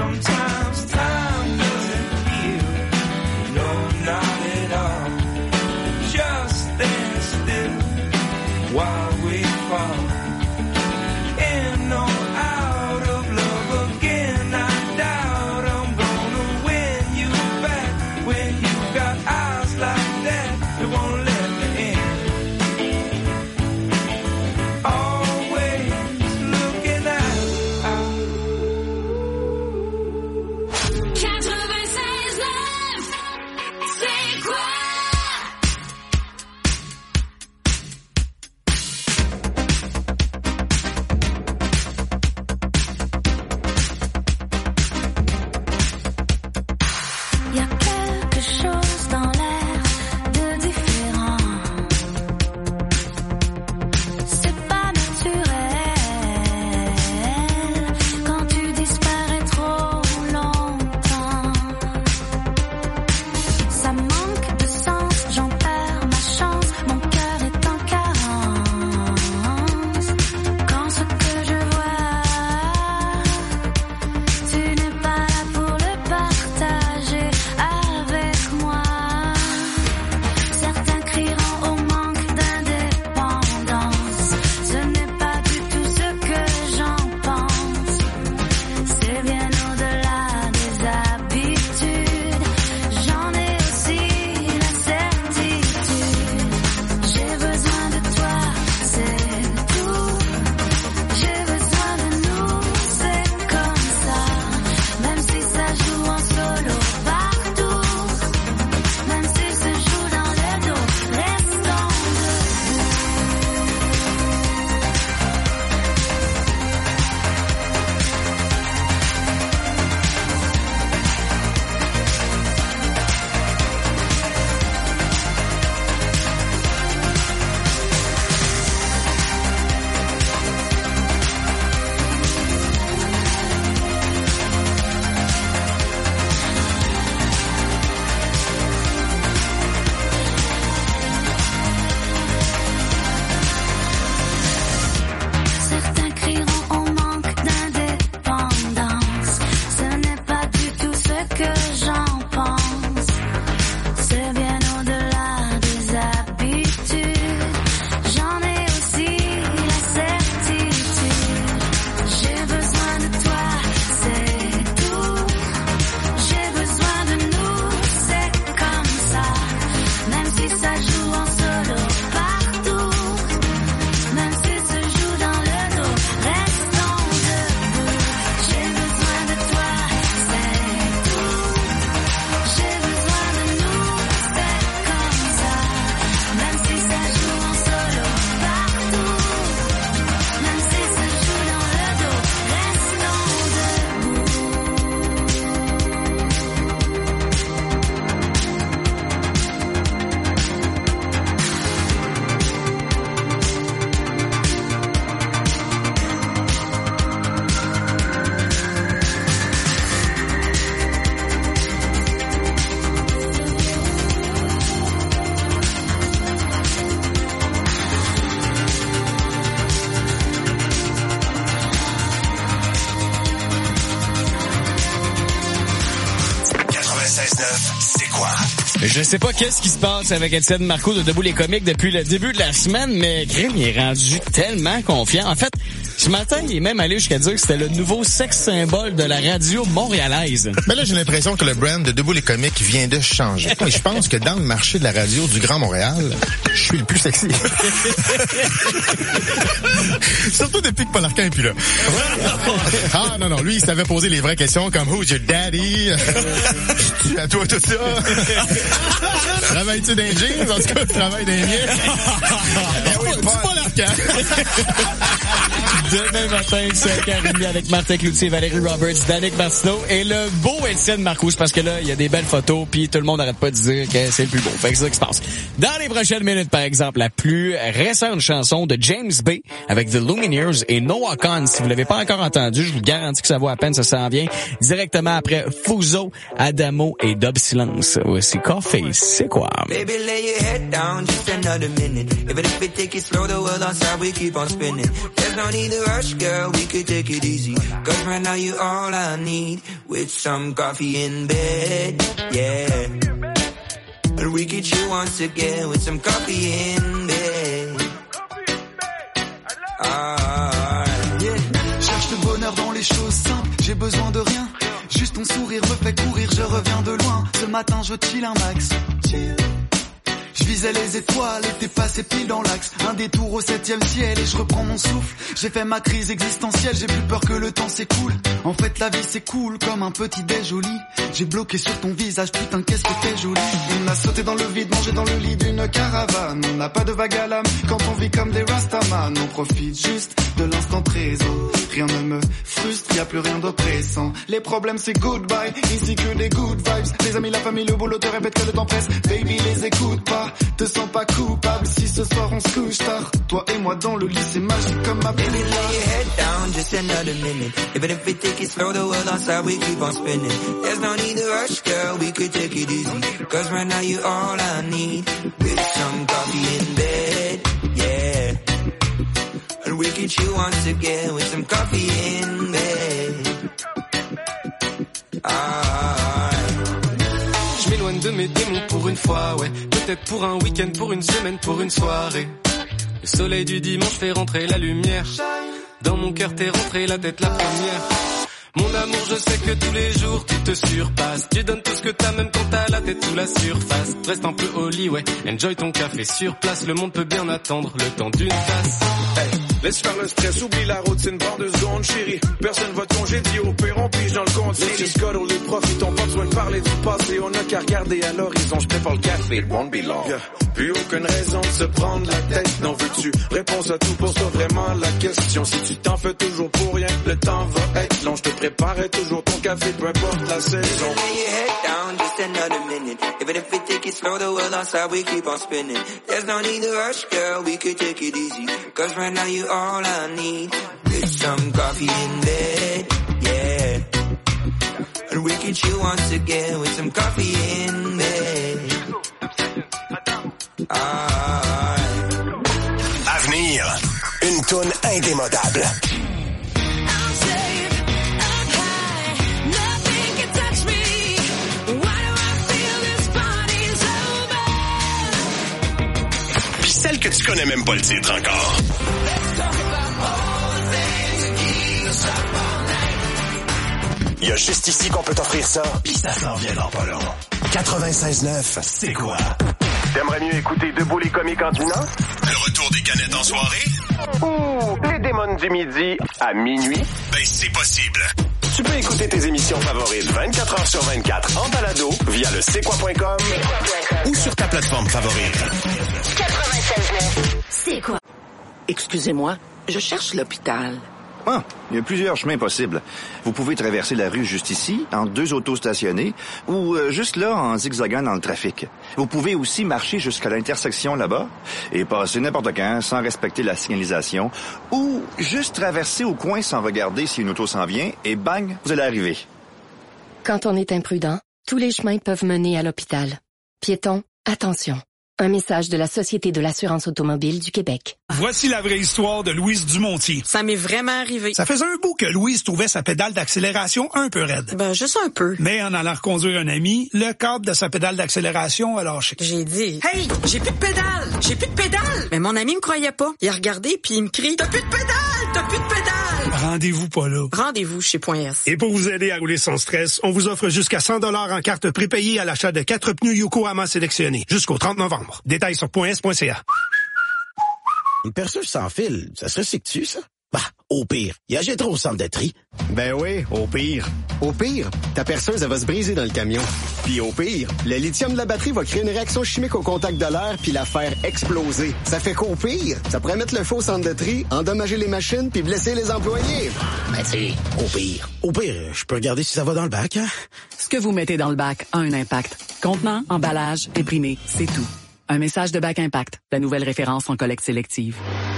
Sometimes time doesn't heal. No, not at all. Just stand still while we fall. In or out of love again, I doubt I'm gonna win you back. When you got eyes like that, it won't let me in. Always looking out. 96.9, c'est quoi? Y a quelque chose dans l'air de différent. C'est pas naturel quand tu disparais trop longtemps. Ça manque de sens, j'en perds ma chance. Mon cœur est en carence. Quand ce que je vois, tu n'es pas là pour le partager avec moi. Certains crieront au manque d'indépendance. Ce n'est pas du tout ce que j'en pense. C'est bien au-delà des habitudes. J'en ai aussi la certitude. J'ai besoin de toi, c'est tout. J'ai besoin de nous, c'est comme ça. Même si ça joue en solo partout, même si se joue dans le dos, restons Certains crieront au manque d'indépendance. Ce n'est pas du tout ce que j'en pense. C'est bien au-delà des habitudes. J'en ai aussi la certitude. J'ai besoin de toi, c'est tout. J'ai besoin de nous, c'est comme ça. Même si ça joue en solo partout, même si se joue dans le dos, restons debout. J'ai besoin de toi, c'est tout. J'ai besoin de nous, c'est comme ça. Même si ça joue en solo partout, même si se joue dans le dos, restons Je sais pas qu'est-ce qui se passe avec Étienne Marcoux de Debout les comiques depuis le début de la semaine, mais Grim il est rendu tellement confiant. En fait, ce matin, il est même allé jusqu'à dire que c'était le nouveau sexe symbole de la radio montréalaise. Mais là, j'ai l'impression que le brand de Debout les comiques vient de changer. Et je pense que dans le marché de la radio du Grand Montréal, je suis le plus sexy. Surtout depuis que Paul Arcand est plus là. Ah non, lui, il savait poser les vraies questions comme « Who's your daddy? » À toi tout ça. Travailles-tu dans les jeans? En tout cas, tu travailles dans les miens. Dis pas Arcand. Demain matin, 5h30 avec Martin Cloutier, Valérie Roberts, Danick Martineau et le beau Étienne Marcoux, parce que là, il y a des belles photos, puis tout le monde n'arrête pas de dire que c'est le plus beau. Fait que c'est ça qui se passe. Dans les prochaines minutes, par exemple, la plus récente chanson de James Bay avec The Lumineers et Noah Khan. Si vous l'avez pas encore entendu, je vous garantis que ça vaut à peine, ça s'en vient directement après Fuso, Adamo et Dub Silence. Voici Coffee, c'est quoi? Baby, lay your head down just another minute. Even if we take it slow, the world outside we keep on spinning. There's no need to rush, girl, we could take it easy. Cause right now you're all I need. With some coffee in bed, yeah. And we could chill once again with some coffee in bed. Yeah. Cherche le bonheur dans les choses simples, j'ai besoin de rien. Juste ton sourire me fait courir, je reviens de loin. Ce matin je chill un max. Je visais les étoiles et t'es passé pile dans l'axe. Un détour au 7e ciel et je reprends mon souffle. J'ai fait ma crise existentielle, j'ai plus peur que le temps s'écoule. En fait la vie c'est cool comme un petit déj au lit. J'ai bloqué sur ton visage, putain qu'est-ce que t'es jolie. On a sauté dans le vide, mangé dans le lit d'une caravane. On n'a pas de vague à l'âme quand on vit comme des rastaman. On profite juste de l'instant présent. Rien ne me frustre, y'a plus rien d'oppressant. Les problèmes c'est goodbye, ici que des good vibes. Les amis, la famille, le boulot te répète que le temps presse. Baby les écoute pas, te sens pas coupable si ce soir on se couche tard. Toi et moi dans le lit c'est magique comme ma Baby, lay your head down, just another minute. Even if we take it slow, the world outside we keep on spinning. There's no need to rush, girl, we could take it easy. Cause right now you're all I need. With some coffee in bed, yeah. And we could chill once again with some coffee in bed. Je m'éloigne de mes démons pour une fois, ouais. Peut-être pour un week-end, pour une semaine, pour une soirée. Le soleil du dimanche fait rentrer la lumière. Dans mon cœur t'es rentré la tête la première. Mon amour, je sais que tous les jours tu te surpasses. Tu donnes tout ce que t'as même quand t'as la tête sous la surface. Reste un peu au lit, ouais. Enjoy ton café sur place. Le monde peut bien attendre le temps d'une tasse. Hey, laisse faire le stress, oublie la routine, barre 2 secondes, chérie. Personne va te congédier, au pire on pige dans le compte. Les cuddle, les profits, on pas besoin de parler du passé. On a qu'à regarder à l'horizon, je préfère le café, it won't be long. Yeah. Plus aucune raison de se prendre la tête, non veux-tu? Réponse à tout, pose-toi vraiment la question. Si tu t'en fais toujours pour rien, le temps va être long. Je te préparais toujours ton café, peu importe la saison. Lay your head down, just another minute. Even if we take it slow, the world outside we keep on spinning. There's no need to rush, girl, we could take it easy. Cause right now you're all I need. With some coffee in bed, yeah. And we can chill once again with some coffee in bed. Avenir, une toune indémodable. Puis celle que tu connais même pas le titre encore. Il y a juste ici qu'on peut t'offrir ça, puis ça s'en vient dans pas long. 96.9, c'est quoi? T'aimerais mieux écouter Debout les comiques en dînant? Le retour des canettes en soirée? Ou les démons du midi à minuit? Ben, c'est possible. Tu peux écouter tes émissions favorites 24 heures sur 24 en balado via le c'est-quoi.com ou sur ta plateforme favorite. 96.9. C'est quoi? Excusez-moi, je cherche l'hôpital. Ah, il y a plusieurs chemins possibles. Vous pouvez traverser la rue juste ici, entre 2 autos stationnées, ou juste là, en zigzagant dans le trafic. Vous pouvez aussi marcher jusqu'à l'intersection là-bas et passer n'importe quand sans respecter la signalisation, ou juste traverser au coin sans regarder si une auto s'en vient, et bang, vous allez arriver. Quand on est imprudent, tous les chemins peuvent mener à l'hôpital. Piétons, attention. Un message de la Société de l'assurance automobile du Québec. Voici la vraie histoire de Louise Dumontier. Ça m'est vraiment arrivé. Ça faisait un bout que Louise trouvait sa pédale d'accélération un peu raide. Ben, juste un peu. Mais en allant reconduire un ami, le câble de sa pédale d'accélération a lâché. J'ai dit, hey, j'ai plus de pédale! J'ai plus de pédale! Mais mon ami me croyait pas. Il a regardé puis il me crie, t'as plus de pédale! T'as plus de pédale! Rendez-vous pas là. Rendez-vous chez .s. Et pour vous aider à rouler sans stress, on vous offre jusqu'à 100 $ en carte prépayée à l'achat de 4 pneus Yokohama sélectionnés jusqu'au 30 novembre. Détails sur .s.ca. Une perceuse sans fil, ça se recycle-tu, ça? Bah, au pire, il achètera au centre de tri. Ben oui, au pire. Au pire, ta perceuse, elle va se briser dans le camion. Puis au pire, le lithium de la batterie va créer une réaction chimique au contact de l'air puis la faire exploser. Ça fait qu'au pire, ça pourrait mettre le feu au centre de tri, endommager les machines puis blesser les employés. Ben tu sais, au pire. Au pire, je peux regarder si ça va dans le bac, hein? Ce que vous mettez dans le bac a un impact. Contenant, emballage, imprimé, c'est tout. Un message de Bac Impact, la nouvelle référence en collecte sélective.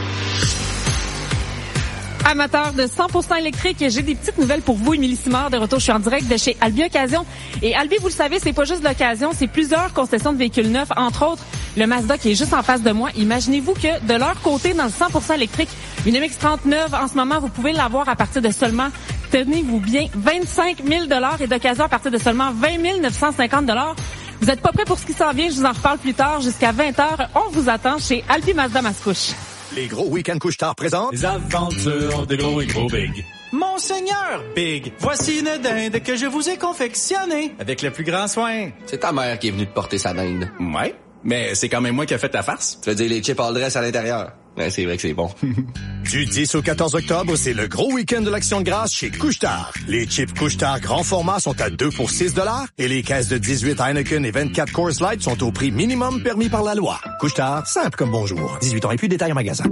Amateur de 100% électrique, j'ai des petites nouvelles pour vous. Émilie Simard, de retour, je suis en direct de chez Albi Occasion. Et Albi, vous le savez, c'est pas juste l'occasion, c'est plusieurs concessions de véhicules neufs, entre autres le Mazda qui est juste en face de moi. Imaginez-vous que de leur côté, dans le 100% électrique, une MX-30 neuve, en ce moment, vous pouvez l'avoir à partir de seulement, tenez-vous bien, 25 000 $ et d'occasion à partir de seulement 20 950 $. Vous êtes pas prêts pour ce qui s'en vient? Je vous en reparle plus tard. Jusqu'à 20h, on vous attend chez Alpi Mazda Mascouche. Les gros week-ends couche-tard présentent les aventures de gros et gros big. Monseigneur Big, voici une dinde que je vous ai confectionnée avec le plus grand soin. C'est ta mère qui est venue te porter sa dinde. Ouais, mais c'est quand même moi qui ai fait ta farce. Tu veux dire les chips all dress à l'intérieur. Ouais, c'est vrai que c'est bon. Du 10 au 14 octobre, c'est le gros week-end de l'Action de grâce chez Couche-Tard. Les chips Couche-Tard grand format sont à 2 pour 6 $ et les caisses de 18 Heineken et 24 Coors Light sont au prix minimum permis par la loi. Couche-Tard, simple comme bonjour. 18 ans et plus, détails en magasin.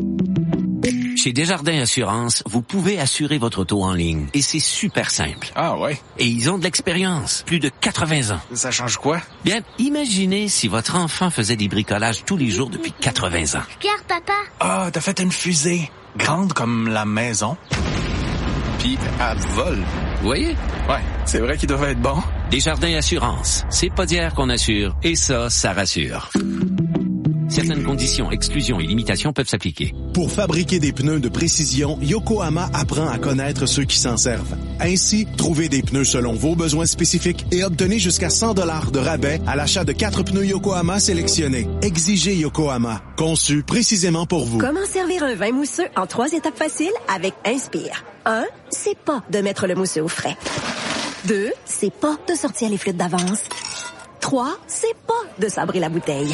Chez Desjardins Assurance, vous pouvez assurer votre auto en ligne. Et c'est super simple. Ah ouais? Et ils ont de l'expérience. Plus de 80 ans. Ça change quoi? Bien, imaginez si votre enfant faisait des bricolages tous les jours depuis 80 ans. Regarde, papa. Ah, t'as fait une fusée. Grande comme la maison. Puis elle vole. Vous voyez? Ouais, c'est vrai qu'il doit être bon. Desjardins Assurance. C'est pas d'hier qu'on assure. Et ça rassure. Certaines conditions, exclusions et limitations peuvent s'appliquer. Pour fabriquer des pneus de précision, Yokohama apprend à connaître ceux qui s'en servent. Ainsi, trouvez des pneus selon vos besoins spécifiques et obtenez jusqu'à 100 $ de rabais à l'achat de 4 pneus Yokohama sélectionnés. Exigez Yokohama, conçu précisément pour vous. Comment servir un vin mousseux en 3 étapes faciles avec Inspire. 1, c'est pas de mettre le mousseux au frais. 2, c'est pas de sortir les flûtes d'avance. 3, c'est pas de sabrer la bouteille.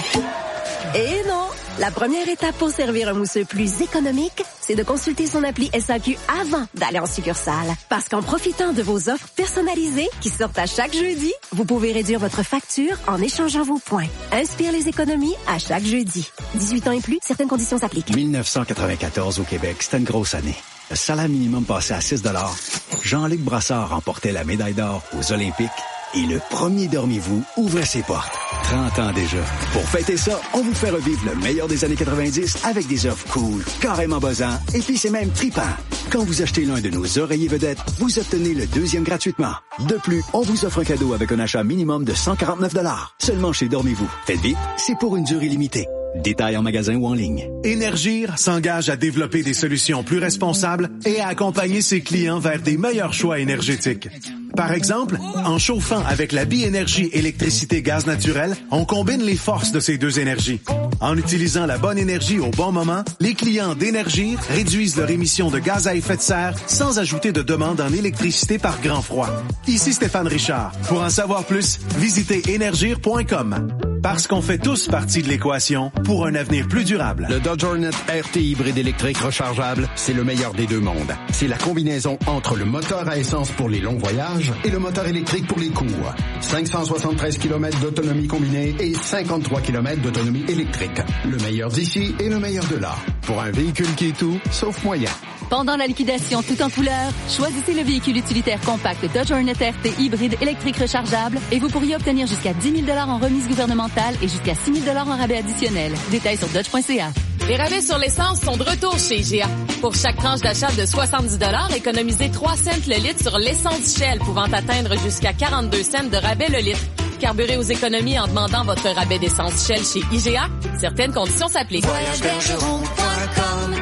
Et non, la première étape pour servir un mousseux plus économique, c'est de consulter son appli SAQ avant d'aller en succursale. Parce qu'en profitant de vos offres personnalisées qui sortent à chaque jeudi, vous pouvez réduire votre facture en échangeant vos points. Inspire les économies à chaque jeudi. 18 ans et plus, certaines conditions s'appliquent. 1994 au Québec, c'était une grosse année. Le salaire minimum passait à 6 $. Jean-Luc Brassard remportait la médaille d'or aux Olympiques. Et le premier Dormez-vous ouvrait ses portes. 30 ans déjà. Pour fêter ça, on vous fait revivre le meilleur des années 90 avec des offres cool, carrément buzzants, et puis c'est même trippant. Quand vous achetez l'un de nos oreillers vedettes, vous obtenez le deuxième gratuitement. De plus, on vous offre un cadeau avec un achat minimum de 149 $. Seulement chez Dormez-vous. Faites vite, c'est pour une durée limitée. Détails en magasin ou en ligne. Énergir s'engage à développer des solutions plus responsables et à accompagner ses clients vers des meilleurs choix énergétiques. Par exemple, en chauffant avec la Bi-Énergie électricité-gaz naturel, on combine les forces de ces deux énergies. En utilisant la bonne énergie au bon moment, les clients d'Énergir réduisent leur émission de gaz à effet de serre sans ajouter de demande en électricité par grand froid. Ici Stéphane Richard. Pour en savoir plus, visitez énergir.com. Parce qu'on fait tous partie de l'équation pour un avenir plus durable. Le Dodge Hornet RT hybride électrique rechargeable, c'est le meilleur des deux mondes. C'est la combinaison entre le moteur à essence pour les longs voyages et le moteur électrique pour les courts. 573 km d'autonomie combinée et 53 km d'autonomie électrique. Le meilleur d'ici et le meilleur de là. Pour un véhicule qui est tout, sauf moyen. Pendant la liquidation tout en couleur, choisissez le véhicule utilitaire compact Dodge Hornet RT hybride électrique rechargeable et vous pourriez obtenir jusqu'à 10 000 $ en remise gouvernementale et jusqu'à 6 000 $ en rabais additionnel. Détails sur dodge.ca. Les rabais sur l'essence sont de retour chez IGA. Pour chaque tranche d'achat de 70 $, économisez 3 cents le litre sur l'essence Shell, pouvant atteindre jusqu'à 42 cents de rabais le litre. Carburez aux économies en demandant votre rabais d'essence Shell chez IGA. Certaines conditions s'appliquent. VoyageBergeron.com,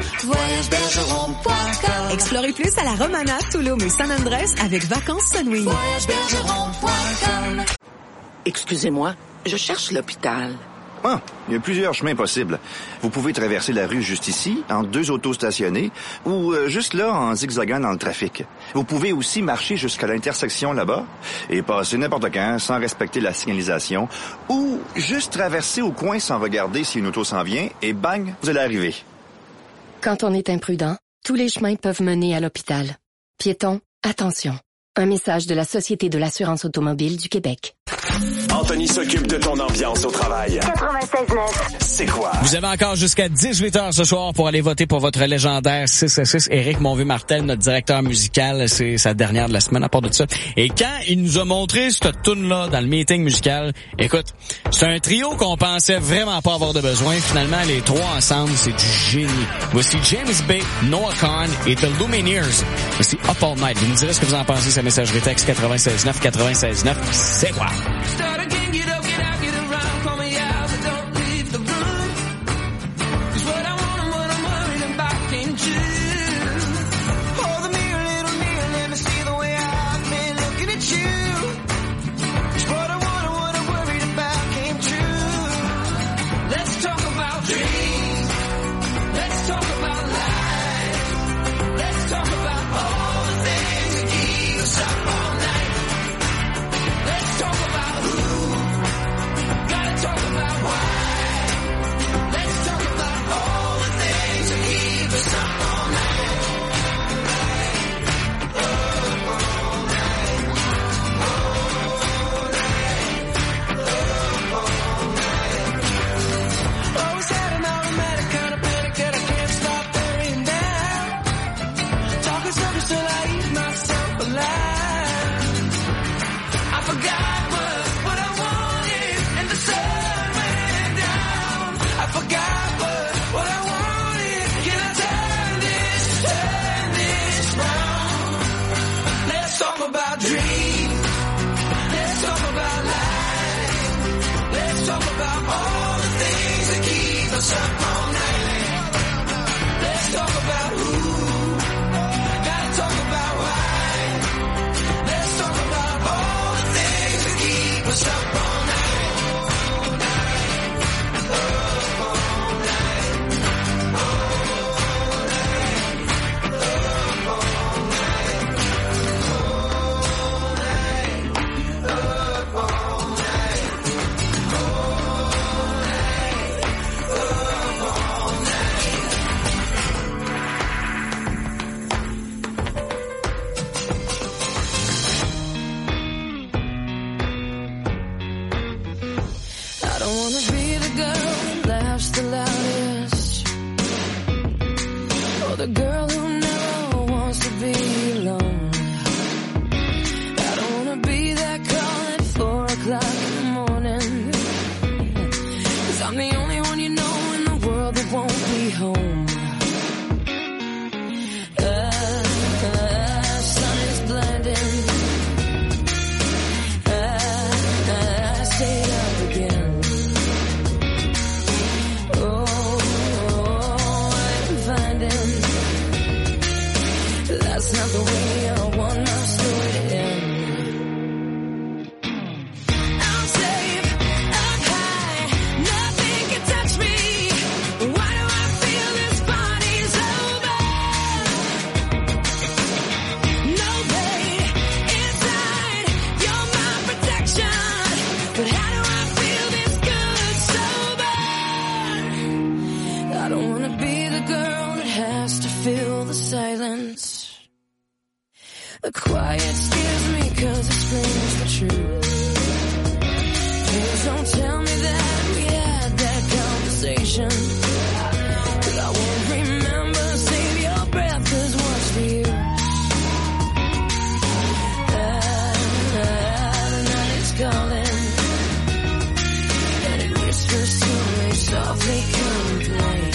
VoyageBergeron.com. Explorez plus à la Romana, Tulum et San Andrés avec Vacances Sunwing. VoyageBergeron.com. Excusez-moi, je cherche l'hôpital. Ah, il y a plusieurs chemins possibles. Vous pouvez traverser la rue juste ici, entre 2 autos stationnées, ou juste là, en zigzagant dans le trafic. Vous pouvez aussi marcher jusqu'à l'intersection là-bas et passer n'importe quand sans respecter la signalisation, ou juste traverser au coin sans regarder si une auto s'en vient, et bang, vous allez arriver. Quand on est imprudent, tous les chemins peuvent mener à l'hôpital. Piétons, attention. Un message de la Société de l'assurance automobile du Québec. Anthony s'occupe de ton ambiance au travail. 96.9. C'est quoi? Vous avez encore jusqu'à 18h ce soir pour aller voter pour votre légendaire 6 à 6. Éric Monvieux-Martel, notre directeur musical, c'est sa dernière de la semaine à part de ça. Et quand il nous a montré cette tune-là dans le meeting musical, écoute, c'est un trio qu'on pensait vraiment pas avoir de besoin. Finalement, les trois ensemble, c'est du génie. Voici James Bay, Noah Kahan et The Lumineers. Voici Up All Night. Vous nous direz ce que vous en pensez, sa messagerie texte 96.9, 96.9. C'est quoi? Start again, get up, get out, get around, call me out, but don't leave the room. forgot what I wanted, and the sun went down. I forgot what I wanted. Can I turn this round? Let's talk about dreams. Let's talk about life. Let's talk about all the things that keep us up all night. Let's talk about who. Gotta talk about why. Let's talk about all the things that keep us up all night. All night. Up all night. All night. Up all night. All night. Up all night. All night. Up all night. I don't wanna be the girl that laughs the loudest, or the girl who never wants to be alone. I don't wanna be that call at 4 o'clock in the morning, 'cause I'm the only one you know in the world that won't be home. Sun is blinding. I stayed up again. I'm finding that's not the way I want my story to end. I'm safe, up high, nothing can touch me. Why do I feel this body's over? No pain inside, you're my protection. But how do I feel this good sober? I don't wanna be the girl that has to fill the silence. The quiet scares me 'cause it screams the truth. Please don't tell me that we had that conversation, 'cause I won't remember. Save your breath, 'cause what's the use? The night is calling, and it whispers to me softly, come play.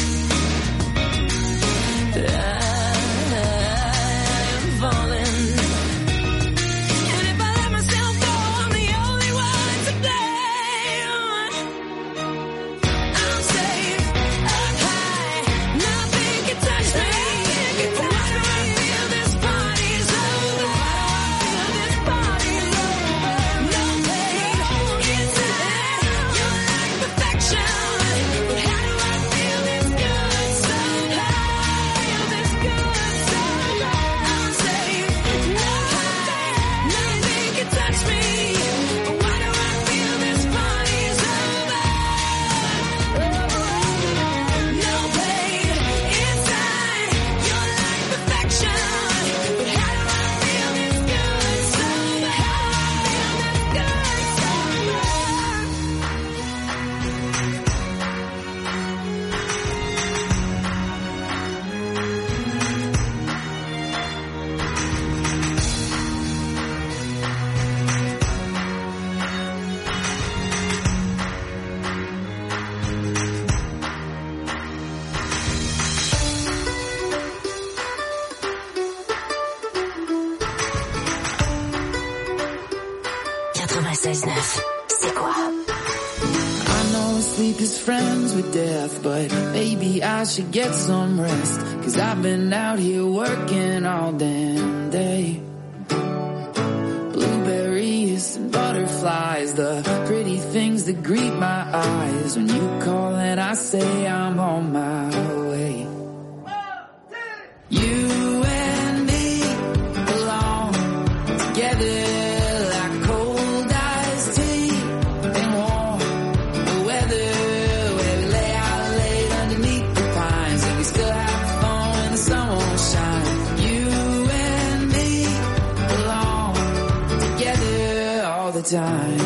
I'm falling, and if I let myself go, I'm the only one to blame. I'm safe, up high, nothing can touch me. Why do I feel this body's over? This body's over. No pain inside, you're like perfection. But how do I feel this good somehow? Feel this good somehow. I'm safe, up high, nothing can touch me. Why do I feel this body's over? No pain inside, you're like perfection. But how do I feel this good somehow? Feel this good C'est quoi? I know sleep is friends with death, but maybe I should get some rest. 'Cause I've been out here working all damn day. Blueberries and butterflies, the pretty things that greet my eyes. When you call and I say I'm on my way. You and me belong together. Time.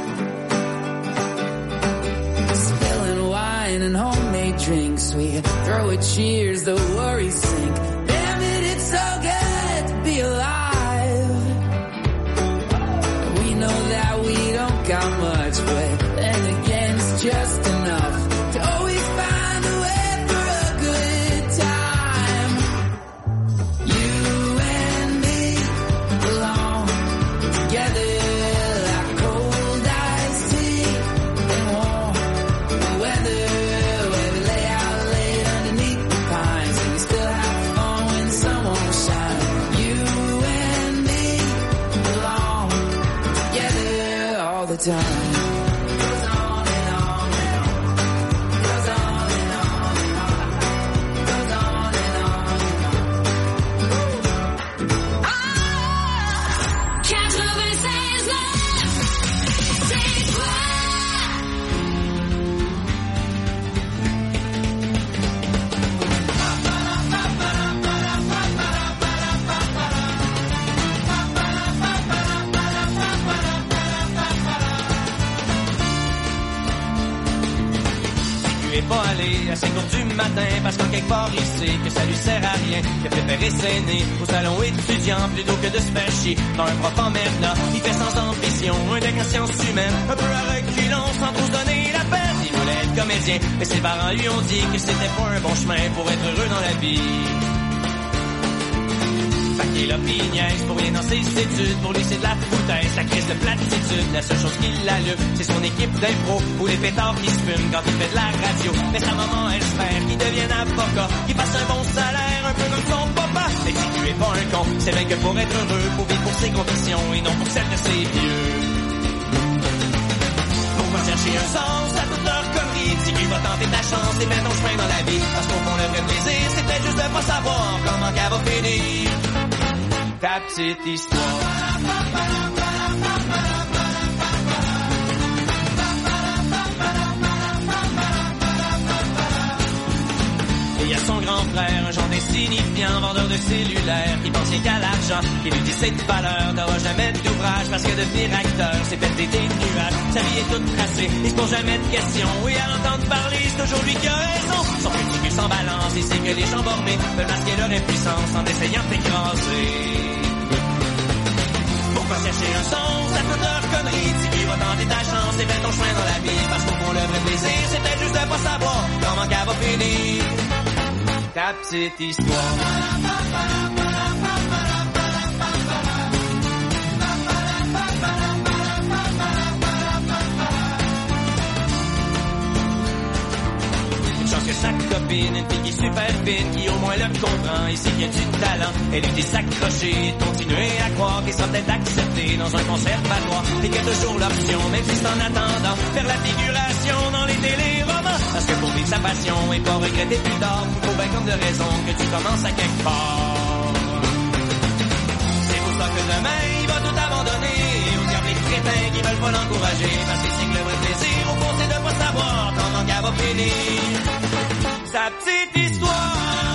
Spilling wine and homemade drinks, we throw sorrow it cheers, the worries sink. Damn it, it's so good to be alive. We know that we don't got much, but then again it's just enough to always find a way for a good time. You and me belong together like cold iced tea and warm weather, where we lay out late underneath the pines and we still have fun when the sun won't shine. You and me belong together all the time. Pas aller à 5 heures du matin parce qu'en quelque part il sait que ça lui sert à rien, qu'il a préféré s'aîner au salon étudiant plutôt que de se faire chier dans un prof emmerdant. Il fait sans ambition, un deck en sciences humaines, un peu à reculons sans trop se donner la peine. Il voulait être comédien, mais ses parents lui ont dit que c'était pas un bon chemin pour être heureux dans la vie. Fait qu'il a pris niaise pour rien dans ses études. Pour lui c'est de la foutaise, sa crise de platitude. La seule chose qui l'allume, c'est son équipe d'impro ou les pétards qui se fument quand il fait de la radio. Mais sa maman espère qu'il devienne avocat, qu'il fasse un bon salaire, un peu comme son papa. Mais si tu es pas un con, c'est vrai que pour être heureux, faut vivre pour ses convictions et non pour celles de ses vieux. Pourquoi chercher un sens à toute leur connerie? Si tu vas tenter ta chance et mettre ton chemin dans la vie. Parce qu'au fond le vrai plaisir, c'est peut-être juste de pas savoir comment qu'elle va finir ta petite histoire. Et il y a son grand frère, un genre d'insignifiant, vendeur de cellulaire, qui pense rien qu'à l'argent, qui lui dit cette valeur, t'auras jamais d'ouvrage, parce que devenir acteur, c'est péter des nuages, sa vie est toute tracée, il se pose jamais de questions, oui, à l'entendre parler, c'est toujours lui qui a raison, son petit cul sans balance, il sait que les gens bornés veulent masquer leur impuissance en essayant de t'écraser. Pourquoi chercher un sens à toute leur connerie? Si tu vas tenter ta chance et fais ton chemin dans la vie, parce qu'au fond le vrai plaisir, c'est peut-être juste de pas savoir comment qu'elle va finir ta petite histoire. Que sa copine, une fille qui est super fine, qui au moins le comprend, et sait qu'il y a du talent. Elle lui dit s'accrocher, continuer à croire qu'il sera peut-être accepté dans un conservatoire, et qu'il y a toujours l'option, même juste en attendant, faire la figuration dans les téléromans. Parce que pour vivre sa passion et pas regretter plus tard, faut bien comme de raison que tu commences à quelque part. C'est pour ça que demain, il va tout abandonner, au diable les crétins qui veulent pas l'encourager, parce qu'il sait que le vrai plaisir, au fond, c'est de pas savoir comment qu'elle va finir sa petite histoire.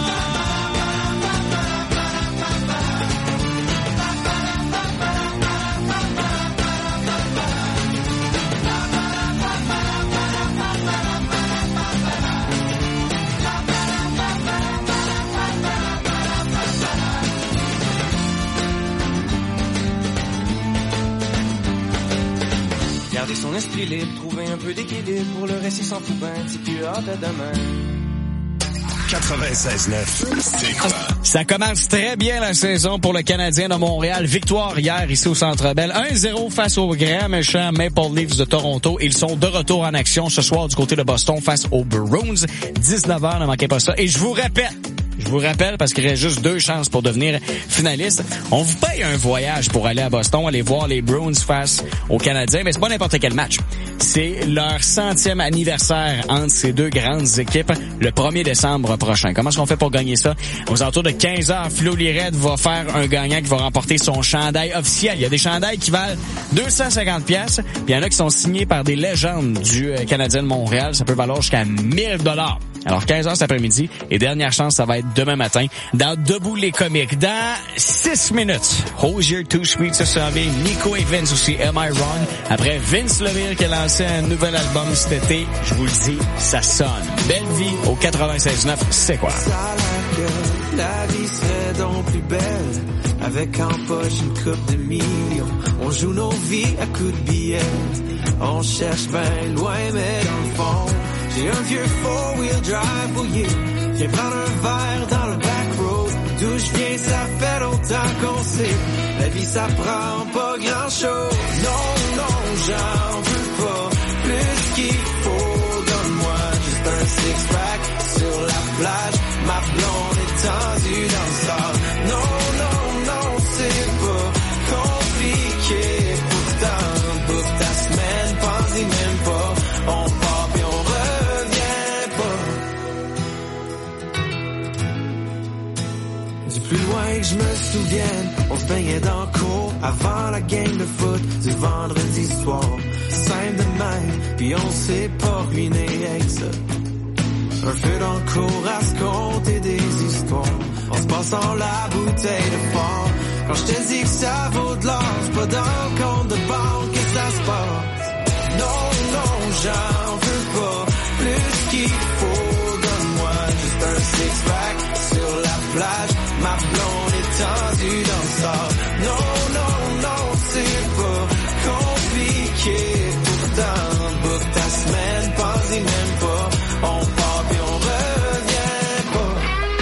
Garder son esprit libre, trouver un peu d'équilibre, pour le reste il s'en fout ben, si tu as hâte à demain. 96.9, c'est quoi? Ça commence très bien la saison pour le Canadien de Montréal. Victoire hier ici au Centre Bell. 1-0 face aux grands méchants Maple Leafs de Toronto. Ils sont de retour en action ce soir du côté de Boston face aux Bruins. 19h, ne manquez pas ça. Et je vous rappelle, parce qu'il reste juste 2 chances pour devenir finaliste, on vous paye un voyage pour aller à Boston, aller voir les Bruins face aux Canadiens, mais c'est pas n'importe quel match. C'est leur 100e anniversaire entre ces deux grandes équipes le 1er décembre prochain. Comment est-ce qu'on fait pour gagner ça? Aux alentours de 15h, Flo Lirette va faire un gagnant qui va remporter son chandail officiel. Il y a des chandails qui valent 250$, puis il y en a qui sont signés par des légendes du Canadien de Montréal. Ça peut valoir jusqu'à 1000$. Alors 15h cet après-midi, et dernière chance, ça va être demain matin dans Debout les comiques. Dans 6 minutes, Hozier Too Sweet se s'en vient, Nico et Vince aussi, Am I Wrong? Après Vince Leville qui a lancer un nouvel album cet été. Je vous le dis, ça sonne. Belle vie au 96.9, c'est quoi? La vie serait donc plus belle avec en poche une coupe de millions. On joue nos vies à coups de billets. On cherche bien loin, mais dans le fond, j'ai un vieux four-wheel drive bouillé. Viens prendre un verre dans le back road. D'où je viens, ça fait longtemps qu'on sait. La vie, ça prend pas grand-chose. Non, non, j'en veux pas plus qu'il faut. Donne-moi juste un six-pack sur la plage. Ma blonde est tendue dans le sable. Non, non, non, c'est pas compliqué. Pourtant, book ta semaine, pense-y même pas. On part puis on revient pas. Du plus loin que je me souvienne, on se baignait dans le cours avant la game de foot du vendredi soir. Simple de même, puis on s'est pas ruiné avec ça. Un feu dans le cours à se compter des histoires. En se passant la bouteille de fort. Quand je te dis que ça vaut de l'or, c'est pas dans le compte de banque que ça se passe. Non, non, j'en veux pas plus qu'il faut. Donne-moi juste un six-pack sur la plage. Ma blonde est tendue dans le sable. Non, non, non, c'est pas compliqué. Pourtant, book ta semaine, pense-y même pas. On part puis on revient pas.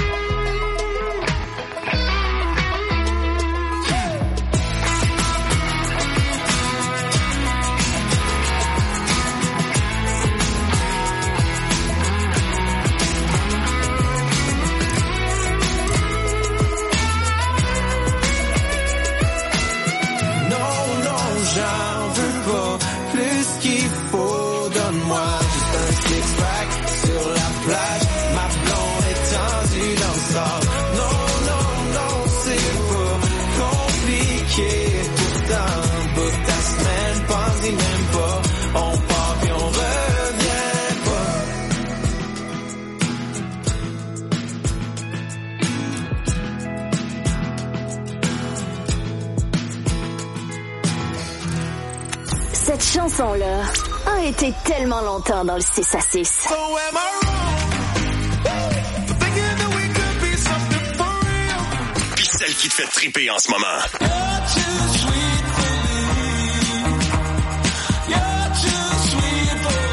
Non, non, j'en veux pas plus qu'il faut. Donne-moi juste un six-pack sur la plage. Ma blonde est tendue dans le sable. Non, non, non, c'est pas compliqué. Pourtant, book ta semaine, pense-y même pas. On part puis on revient pas. Cette chanson-là a été tellement longtemps dans le 6 à 6. So am I wrong? Thinking that we could be something for real. Puis celle qui te fait triper en ce moment. You're too sweet for me. You're too sweet for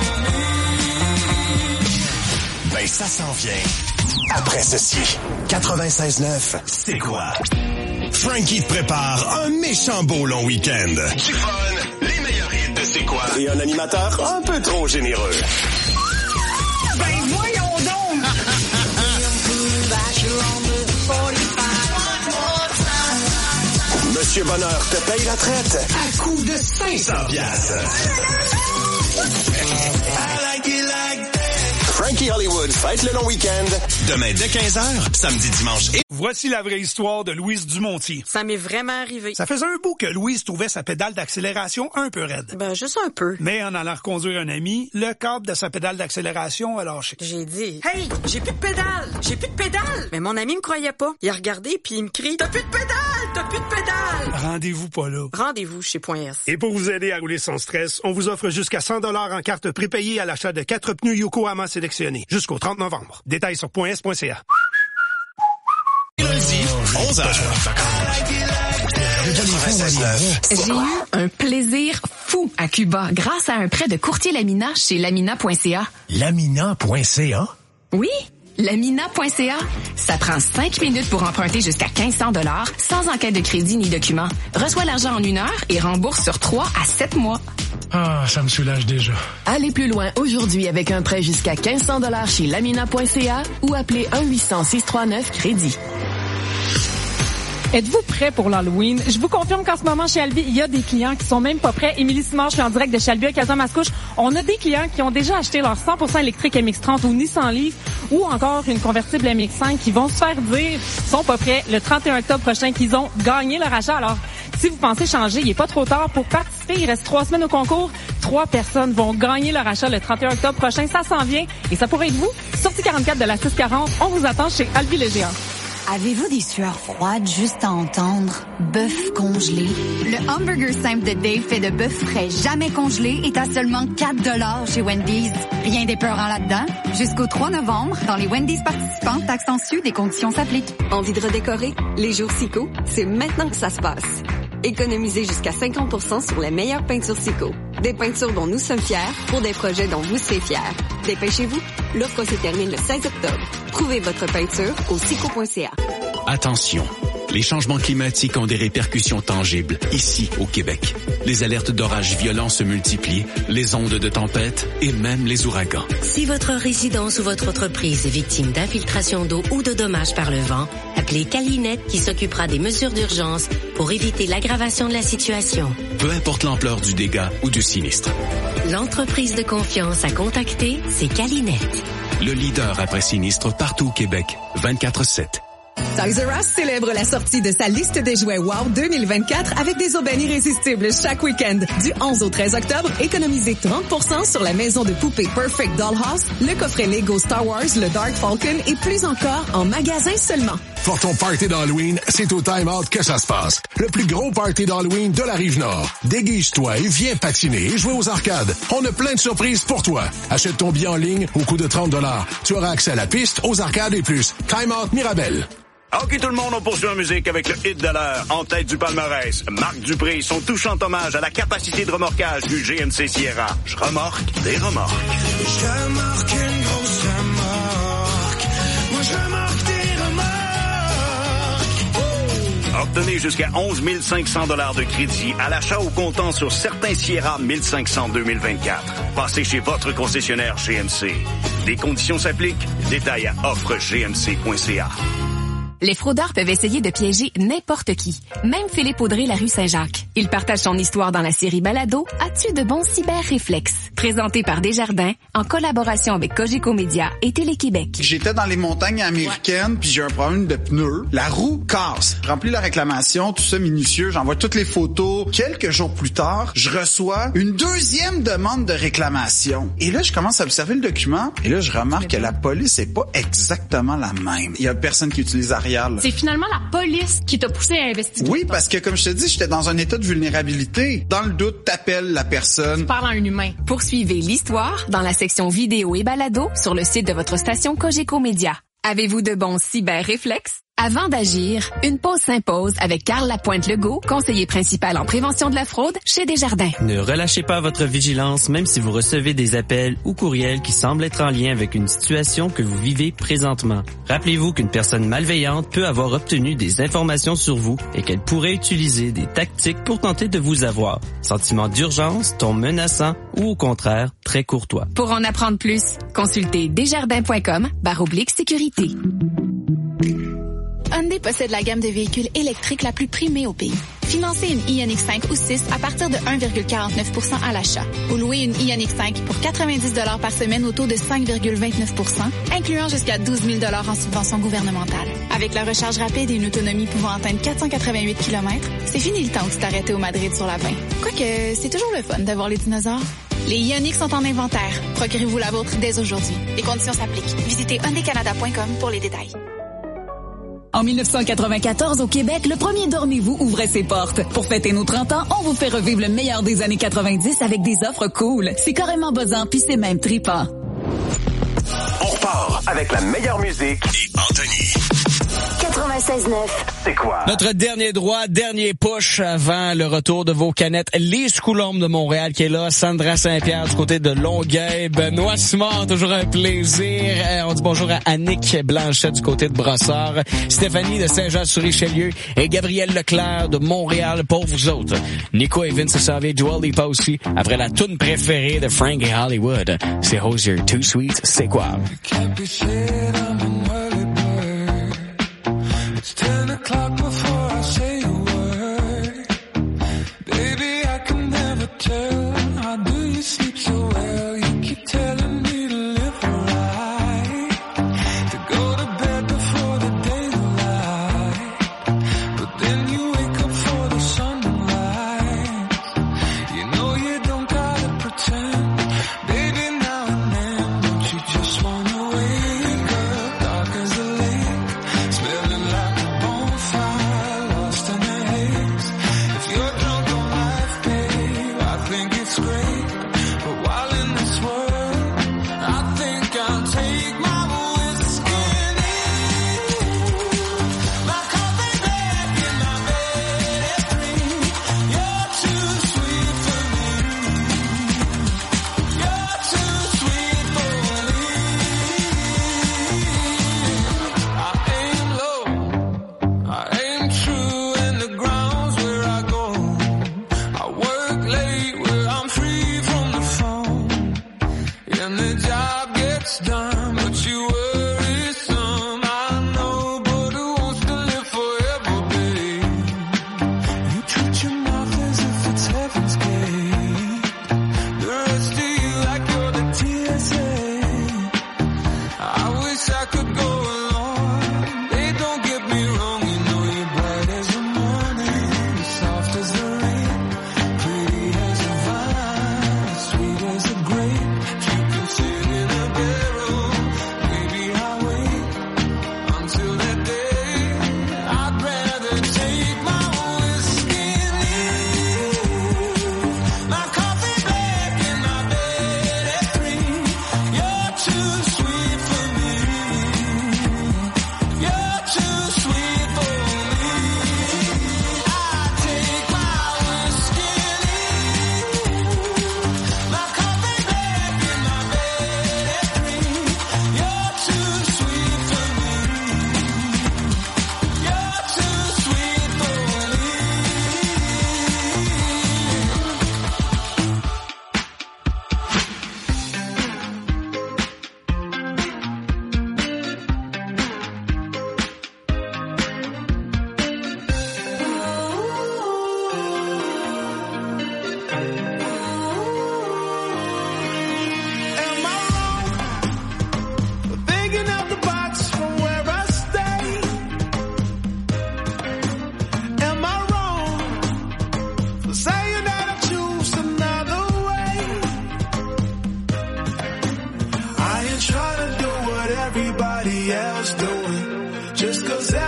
me. Ben ça s'en vient. Après ceci, 96.9, c'est quoi? Frankie te prépare un méchant beau long week-end. Du fun, les meilleurs hits de c'est quoi? Et un animateur un peu trop généreux. Ben voyons donc! Monsieur Bonheur te paye la traite à coût de 500 piastres. Frankie Hollywood fête le long week-end. Demain dès 15h, samedi, dimanche et... Voici la vraie histoire de Louise Dumontier. Ça m'est vraiment arrivé. Ça faisait un bout que Louise trouvait sa pédale d'accélération un peu raide. Ben, juste un peu. Mais en allant reconduire un ami, le câble de sa pédale d'accélération a lâché. J'ai dit, hey, j'ai plus de pédale! J'ai plus de pédale! Mais mon ami me croyait pas. Il a regardé puis il me crie, t'as plus de pédale! T'as plus de pédale! Rendez-vous pas là. Rendez-vous chez .s. Et pour vous aider à rouler sans stress, on vous offre jusqu'à 100$ en carte prépayée à l'achat de 4 pneus Yokohama sélectionnés. Jusqu'au 30 novembre. Détails sur .s.ca. Lundi, 11h. J'ai eu un plaisir fou à Cuba grâce à un prêt de courtier Lamina chez Lamina.ca. Lamina.ca? Oui, Lamina.ca. Ça prend 5 minutes pour emprunter jusqu'à 1500$ sans enquête de crédit ni document. Reçois l'argent en 1 heure et rembourse sur 3 à 7 mois. Ah, ça me soulage déjà. Allez plus loin aujourd'hui avec un prêt jusqu'à 1500$ chez Lamina.ca ou appelez 1-800-639-crédit. Êtes-vous prêts pour l'Halloween? Je vous confirme qu'en ce moment, chez Albi, il y a des clients qui sont même pas prêts. Émilie Simard, je suis en direct de chez Albi à Casa-Mascouche. On a des clients qui ont déjà acheté leur 100% électrique MX-30 ou Nissan Leaf ou encore une convertible MX-5 qui vont se faire dire, sont pas prêts, le 31 octobre prochain, qu'ils ont gagné leur achat. Alors, si vous pensez changer, il est pas trop tard pour participer. Il reste 3 semaines au concours. 3 personnes vont gagner leur achat le 31 octobre prochain. Ça s'en vient et ça pourrait être vous. Sortie 44 de la 640. On vous attend chez Albi le Géant. Avez-vous des sueurs froides juste à entendre? Bœuf congelé. Le hamburger simple de Dave fait de bœuf frais jamais congelé est à seulement 4$ chez Wendy's. Rien d'épeurant là-dedans. Jusqu'au 3 novembre, dans les Wendy's participants, taxes en sus, des conditions s'appliquent. Envie de redécorer? Les jours Sico, c'est maintenant que ça se passe. Économisez jusqu'à 50% sur les meilleures peintures Sico. Des peintures dont nous sommes fiers pour des projets dont vous serez fiers. Dépêchez-vous, l'offre se termine le 16 octobre. Trouvez votre peinture au sico.ca. Attention, les changements climatiques ont des répercussions tangibles ici au Québec. Les alertes d'orages violents se multiplient, les ondes de tempête et même les ouragans. Si votre résidence ou votre entreprise est victime d'infiltration d'eau ou de dommages par le vent, appelez Calinette qui s'occupera des mesures d'urgence pour éviter l'aggravation de la situation. Peu importe l'ampleur du dégât ou du sinistre. L'entreprise de confiance à contacter, c'est Calinette. Le leader après sinistre partout au Québec, 24/7. Toys R Us célèbre la sortie de sa liste des jouets WOW 2024 avec des aubaines irrésistibles chaque week-end. Du 11 au 13 octobre, économisez 30% sur la maison de poupées Perfect Dollhouse, le coffret Lego Star Wars, le Dark Falcon et plus encore en magasin seulement. Pour ton party d'Halloween, c'est au Time Out que ça se passe. Le plus gros party d'Halloween de la Rive-Nord. Déguise-toi et viens patiner et jouer aux arcades. On a plein de surprises pour toi. Achète ton billet en ligne au coût de 30$. Tu auras accès à la piste, aux arcades et plus. Time Out Mirabel. OK, tout le monde, on poursuit en musique avec le hit de l'heure. En tête du palmarès, Marc Dupré, son touchant hommage à la capacité de remorquage du GMC Sierra. Je remorque des remorques. Je remorque une grosse remorque. Moi, je remorque des remorques. Obtenez jusqu'à 11 500 $ de crédit à l'achat au comptant sur certains Sierra 1500 2024. Passez chez votre concessionnaire GMC. Les conditions s'appliquent. Détails à offregmc.ca. Les fraudeurs peuvent essayer de piéger n'importe qui, même Philippe Audrey, la rue Saint-Jacques. Il partage son histoire dans la série Balado « As-tu de bons cyber-réflexes ?» présenté par Desjardins, en collaboration avec Cogeco Média et Télé-Québec. J'étais dans les montagnes américaines, puis j'ai un problème de pneus. La roue casse. Je remplis la réclamation, tout ça minutieux, j'envoie toutes les photos. Quelques jours plus tard, je reçois une deuxième demande de réclamation. Et là, je commence à observer le document, et là, je remarque que la police est pas exactement la même. Il y a personne qui utilise Arial. C'est finalement la police qui t'a poussé à investiguer. Oui, parce que comme je te dis, j'étais dans un état de vulnérabilité. Dans le doute, t'appelles la personne. Tu parles à un humain. Poursuivez l'histoire dans la section vidéo et balado sur le site de votre station Cogeco Média. Avez-vous de bons cyber-réflexes? Avant d'agir, une pause s'impose avec Carl Lapointe-Legault, conseiller principal en prévention de la fraude chez Desjardins. Ne relâchez pas votre vigilance même si vous recevez des appels ou courriels qui semblent être en lien avec une situation que vous vivez présentement. Rappelez-vous qu'une personne malveillante peut avoir obtenu des informations sur vous et qu'elle pourrait utiliser des tactiques pour tenter de vous avoir. Sentiment d'urgence, ton menaçant ou au contraire, très courtois. Pour en apprendre plus, consultez desjardins.com/sécurité. Hyundai possède la gamme de véhicules électriques la plus primée au pays. Financez une Ioniq 5 ou 6 à partir de 1,49% à l'achat. Ou louez une Ioniq 5 pour 90$ par semaine au taux de 5,29%, incluant jusqu'à 12 000$ en subvention gouvernementale. Avec la recharge rapide et une autonomie pouvant atteindre 488 km, c'est fini le temps où tu t'arrêtais au Madrid sur la 20. Quoique, c'est toujours le fun d'avoir les dinosaures. Les Ioniq sont en inventaire. Procurez-vous la vôtre dès aujourd'hui. Les conditions s'appliquent. Visitez hyundaicanada.com pour les détails. En 1994, au Québec, le premier Dormez-vous ouvrait ses portes. Pour fêter nos 30 ans, on vous fait revivre le meilleur des années 90 avec des offres cool. C'est carrément buzzant, puis c'est même trippant. On repart avec la meilleure musique et Anthony. 96.9. C'est quoi? Notre dernier droit, dernier push avant le retour de vos canettes. Lise Coulombe de Montréal qui est là, Sandra Saint-Pierre du côté de Longueuil, Benoît Simard, toujours un plaisir. On dit bonjour à Annick Blanchet du côté de Brossard, Stéphanie de Saint-Jean-sur-Richelieu et Gabriel Leclerc de Montréal pour vous autres. Nico et Vince s'en vient, Dua Lipa aussi, après la toune préférée de Frank et Hollywood. C'est Hozier, Too Sweet, c'est quoi? It's 10 o'clock before I say a word. Baby, I can never tell. How do you sleep so well? You keep telling me to live right, to go to bed before the daylight. But then you wake up for the sunlight. You know you don't gotta pretend. Baby, now and then, don't you just wanna wake up dark as a lake, smelling like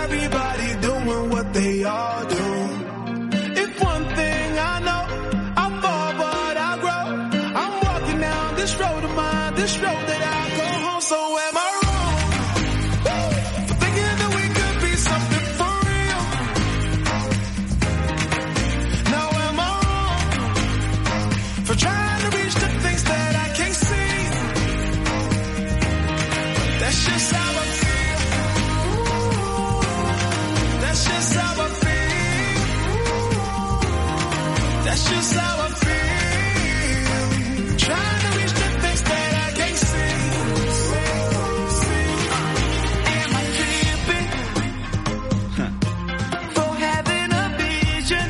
everybody doing what they all do. If one thing I know, I fall but I grow. I'm walking down this road of mine, this road that I go home. So am I wrong for thinking that we could be something for real? Now am I wrong for trying to reach the things that I can't see? That's just how I feel. That's just how I feel. That's just how I feel. Trying to reach the things that I can't see. Am I tripping for having a vision?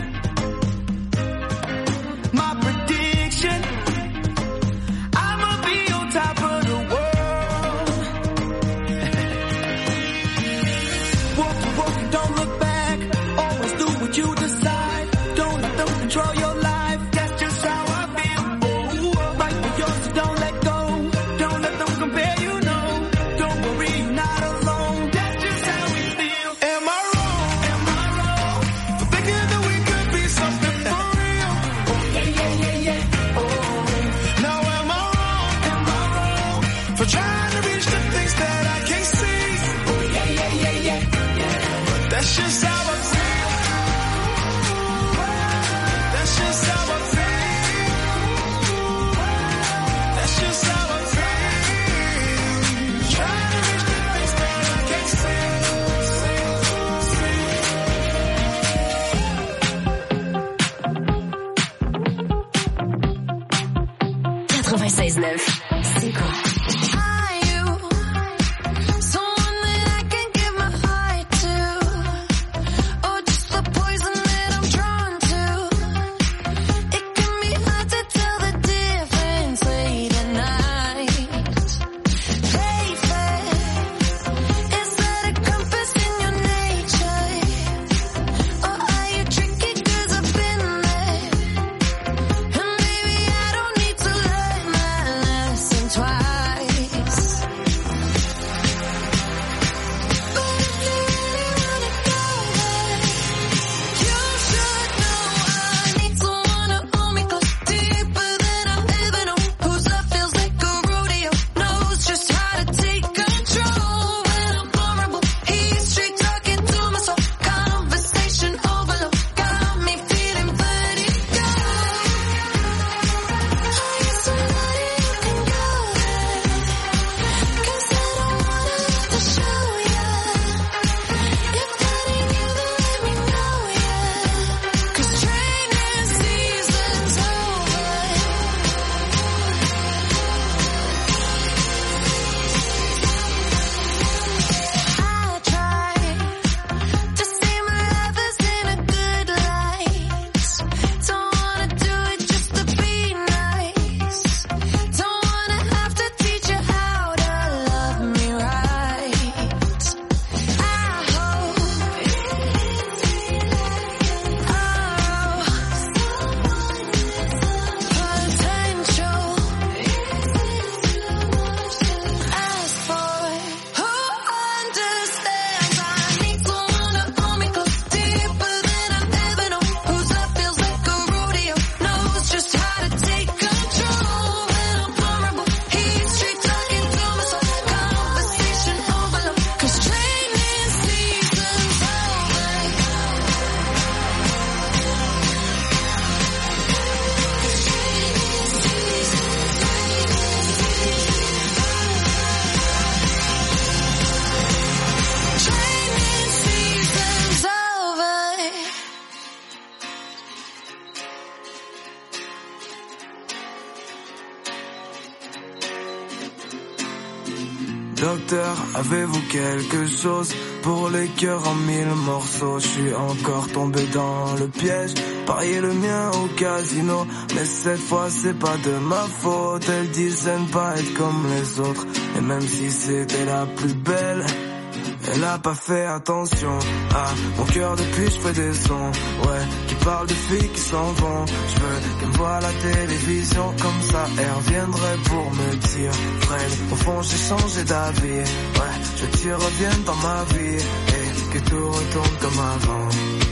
My prediction, I'ma be on top of the world. Walk to walk, don't look back. Always do what you decide. Don't let them control your life. That's just how I feel. Oh, fight for yours, so don't let go. Don't let them compare you, no. Don't worry, you're not alone. That's just how we feel. Am I wrong? Am I wrong for thinking that we could be something for real? Oh, yeah. Oh, now am I wrong? Am I wrong for trying to reach the things that I can't see? Oh, yeah. But that's just how I feel. That's just how I feel. That's just how I feel. Trying to reach the things that I can't see. 96.9, c'est quoi? Someone that I can give my heart to, or just the poison that I'm drawn to. It can be hard to tell the difference late at night. Faithless, is that a compass in your nature? Or are you tricky 'cause I've been there? And maybe I don't need to learn my lesson twice. But if you really wanna go there, you should know I need someone to hold me close, deeper than I've ever known. Whose love feels like a rodeo, knows just how to take control when I'm vulnerable. He's straight talking to my soul, conversation overload, got me feeling vertigo. Are you somebody who can go there? 'Cause I don't wanna have to show ya. If that ain't you, then let me know, yeah. 'Cause training season's over. I try to see my lovers in a good light. Don't wanna do it just to be nice. Don't wanna have to teach you how to love me right. I hope potential. Ask for who understands. I need someone to hold me close, deeper than I've ever known. Whose love feels like a rodeo, knows just how to take control when I'm vulnerable. He's straight talking to my soul, conversation overload. 'Cause training season's over. Training season's over. Docteur, avez-vous quelque chose pour les cœurs en mille morceaux? Je suis encore tombé dans le piège, parier le mien au casino. Mais cette fois c'est pas de ma faute, elles disent ne pas être comme les autres. Et même si c'était la plus belle, Elle a pas fait attention à mon cœur depuis je fais des sons, ouais, qui parlent de filles qui s'en vont. Je veux qu'elle me voie à la télévision, comme ça elle reviendrait pour me dire Fred, au fond j'ai changé d'avis, ouais, je veux que tu reviennes dans ma vie et que tout retourne comme avant.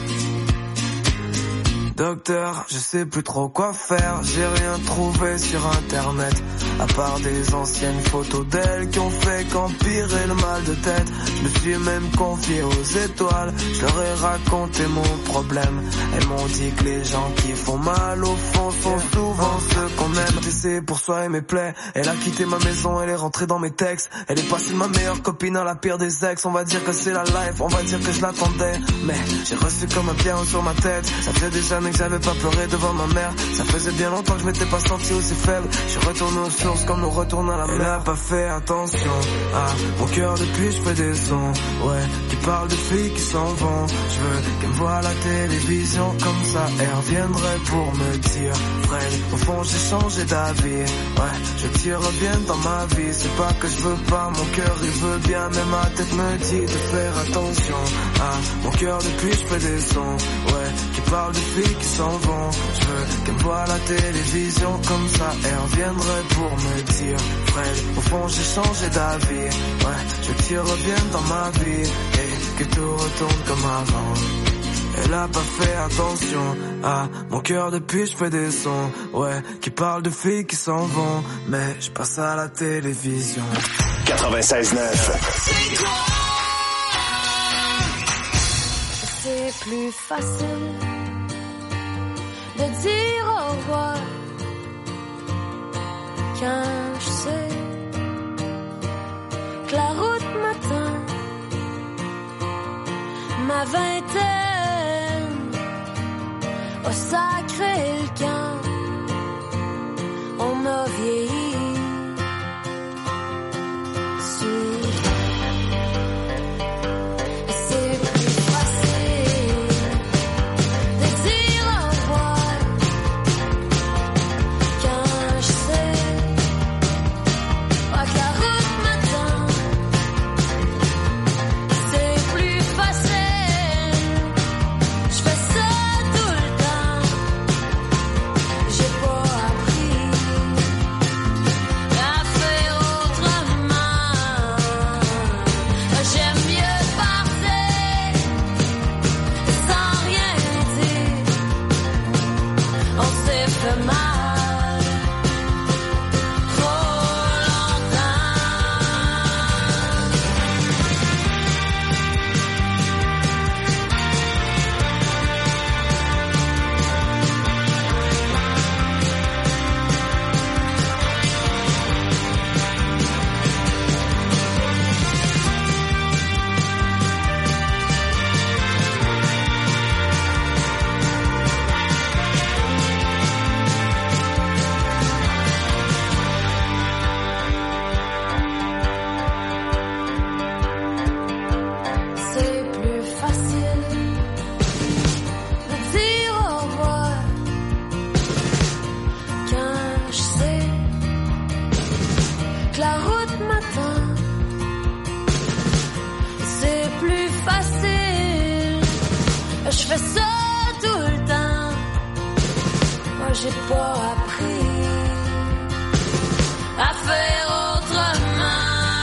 Docteur, je sais plus trop quoi faire, j'ai rien trouvé sur internet, à part des anciennes photos d'elle qui ont fait qu'empirer le mal de tête. Je me suis même confié aux étoiles, je leur ai raconté mon problème. Elles m'ont dit que les gens qui font mal au fond sont souvent ceux qu'on aime. C'est pour soigner mes plaies, elle a quitté ma maison, elle est rentrée dans mes textes. Elle est passée de ma meilleure copine à la pire des ex. On va dire que c'est la life, on va dire que je l'attendais, mais j'ai reçu comme un piano sur ma tête. Ça fait des années que j'avais pas pleuré devant ma mère, ça faisait bien longtemps que je m'étais pas senti aussi faible. Je suis retourné aux sources comme nous retourne à la mer. Elle a pas fait attention à mon cœur depuis je fais des sons, ouais, qui parlent de filles qui s'en vont. Je veux qu'elle me voie à la télévision, comme ça elle reviendrait pour me dire Fred, au fond j'ai changé d'avis, ouais, je veux que tu reviennes dans ma vie. C'est pas que je veux pas, mon cœur il veut bien, mais ma tête me dit de faire attention à mon cœur depuis je fais des sons, ouais, qui parlent de filles qui s'en vont. Je veux qu'elle me voie à la télévision, comme ça elle reviendrait pour me dire Fred, au fond j'ai changé d'avis, ouais, je veux que tu reviennes dans ma vie et que tout retourne comme avant. Elle a pas fait attention à mon cœur depuis je fais des sons, ouais, qui parlent de filles qui s'en vont, mais je passe à la télévision. 96.9. C'est plus facile de dire au revoir quand je sais que la route m'attend. Ma vingtaine a sacré le camp. On a vieilli. C'est plus facile de dire au revoir quand je sais que la route m'attend. C'est plus facile, je fais ça tout le temps. J'ai pas appris à faire autrement. J'aime mieux partir sans rien dire. On s'est fait mal trop longtemps. C'est plus facile de dire au revoir quand je sais que la route m'attend. C'est plus facile, je fais ça tout le temps. Moi j'ai pas appris à faire autrement.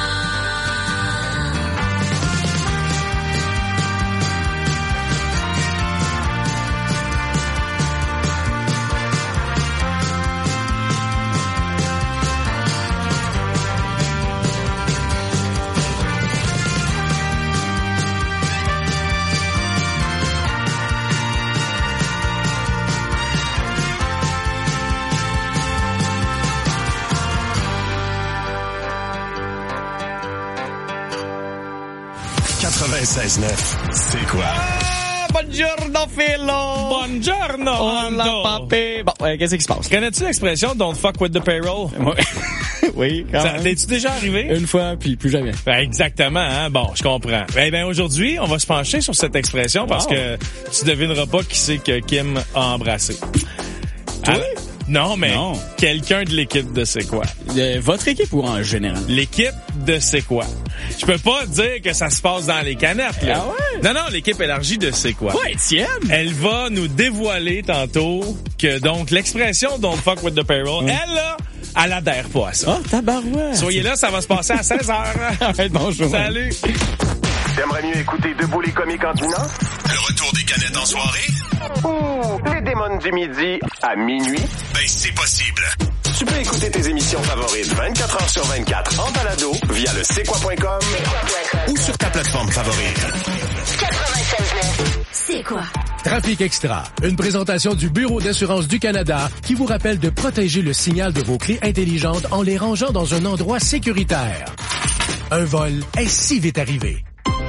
C'est quoi? Buongiorno, Philo! Buongiorno, Hola, Ando. papi! Bon, qu'est-ce qui se passe? Connais-tu l'expression « don't fuck with the payroll » ? Oui, quand même. T'es-tu déjà arrivé? Une fois, puis plus jamais. Ben, exactement, hein? Bon, je comprends. Ben, aujourd'hui, on va se pencher sur cette expression parce que tu devineras pas qui c'est que Kim a embrassé. Toi? Non, mais quelqu'un de l'équipe de C'est quoi? Votre équipe ou en général? L'équipe de C'est quoi? Je peux pas dire que ça se passe dans les canettes, là. Ah ouais? Non, l'équipe élargie de C'est quoi? Ouais, Étienne! Elle va nous dévoiler tantôt que, donc, l'expression Don't fuck with the payroll, elle adhère pas à ça. Oh, tabarouette! Soyez là, ça va se passer à 16h. Bonjour. Salut! T'aimerais mieux écouter Debout les comiques en dînant? Le retour des canettes en soirée? Ou les démons du midi à minuit? Ben, c'est possible. Tu peux écouter tes émissions favorites 24 heures sur 24 en balado via le c'est-quoi.com ou sur ta plateforme favorite. 96.9. C'est quoi? Trafic Extra, une présentation du Bureau d'assurance du Canada qui vous rappelle de protéger le signal de vos clés intelligentes en les rangeant dans un endroit sécuritaire. Un vol est si vite arrivé.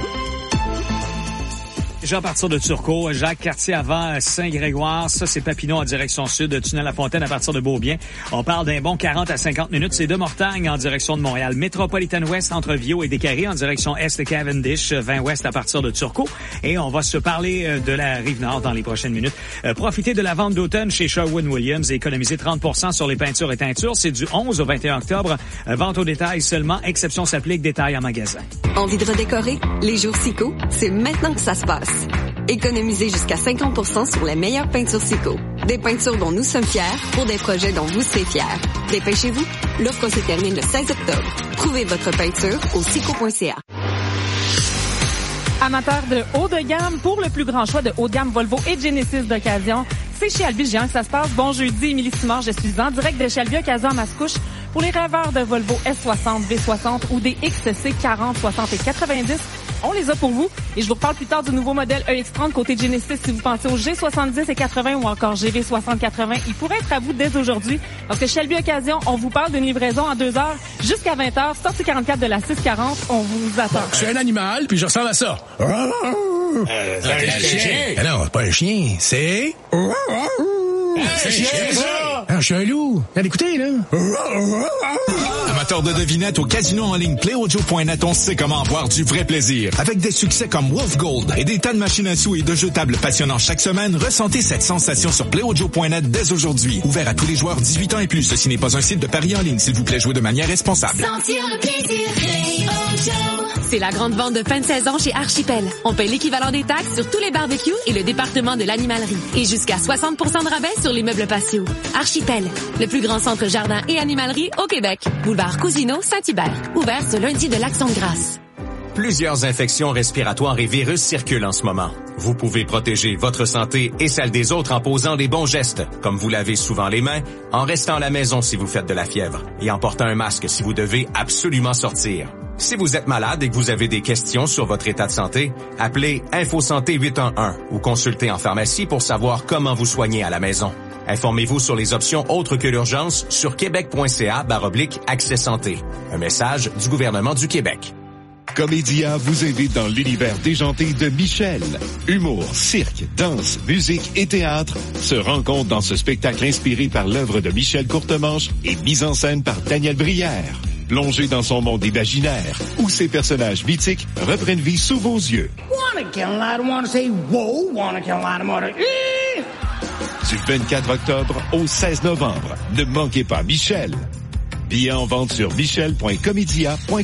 Déjà à partir de Turcot, Jacques Cartier avant Saint-Grégoire, ça c'est Papineau en direction sud, Tunnel La Fontaine à partir de Beaubien. On parle d'un bon 40 à 50 minutes, c'est de Mortagne en direction de Montréal. Métropolitaine Ouest entre Viau et Descaries en direction est de Cavendish, 20 Ouest à partir de Turcot. Et on va se parler de la Rive-Nord dans les prochaines minutes. Profitez de la vente d'automne chez Sherwin-Williams et économisez 30% sur les peintures et teintures. C'est du 11 au 21 octobre. Vente au détail seulement, exception s'applique, détail en magasin. Envie de redécorer? Les jours Sico, c'est maintenant que ça se passe. Économisez jusqu'à 50% sur les meilleures peintures Sico. Des peintures dont nous sommes fiers pour des projets dont vous serez fiers. Dépêchez-vous, l'offre se termine le 16 octobre. Trouvez votre peinture au sico.ca. Amateurs de haut de gamme, pour le plus grand choix de haut de gamme Volvo et Genesis d'occasion, c'est chez Albi Géant que ça se passe. Bon jeudi, Émilie Simard, je suis en direct de chez Albi Occasion à Mascouche. Pour les rêveurs de Volvo S60, V60 ou des XC 40, 60 et 90, on les a pour vous. Et je vous reparle plus tard du nouveau modèle EX30 côté Genesis si vous pensez au G70 et 80 ou encore GV60-80. Il pourrait être à vous dès aujourd'hui parce que chez Albi Occasion, on vous parle d'une livraison en 2 heures jusqu'à 20 heures. Sortie 44 de la 640, on vous attend. Je suis un animal puis je ressemble à ça. C'est un chien. Non, c'est pas un chien, c'est... C'est un chien, ça! Ah, je suis un loup. Allez, écoutez, là. Amateur de devinettes au casino en ligne PlayAudio.net, on sait comment avoir du vrai plaisir. Avec des succès comme Wolf Gold et des tas de machines à sous et de jeux tables passionnants chaque semaine, ressentez cette sensation sur PlayAudio.net dès aujourd'hui. Ouvert à tous les joueurs 18 ans et plus. Ceci n'est pas un site de paris en ligne. S'il vous plaît, jouez de manière responsable. Sentir le plaisir, PlayAudio. C'est la grande vente de fin de saison chez Archipel. On paye l'équivalent des taxes sur tous les barbecues et le département de l'animalerie. Et jusqu'à 60% de rabais sur les meubles patio. Archipel, le plus grand centre jardin et animalerie au Québec. Boulevard Cousineau, Saint-Hubert. Ouvert ce lundi de l'Action de grâce. Plusieurs infections respiratoires et virus circulent en ce moment. Vous pouvez protéger votre santé et celle des autres en posant des bons gestes, comme vous lavez souvent les mains, en restant à la maison si vous faites de la fièvre et en portant un masque si vous devez absolument sortir. Si vous êtes malade et que vous avez des questions sur votre état de santé, appelez InfoSanté 811 ou consultez en pharmacie pour savoir comment vous soigner à la maison. Informez-vous sur les options autres que l'urgence sur québec.ca/accès santé. Un message du gouvernement du Québec. Comédia vous invite dans l'univers déjanté de Michel. Humour, cirque, danse, musique et théâtre se rencontrent dans ce spectacle inspiré par l'œuvre de Michel Courtemanche et mis en scène par Daniel Brière. Plongez dans son monde imaginaire, où ses personnages mythiques reprennent vie sous vos yeux. Du 24 octobre au 16 novembre. Ne manquez pas Michel. Billets en vente sur michel.comedia.com.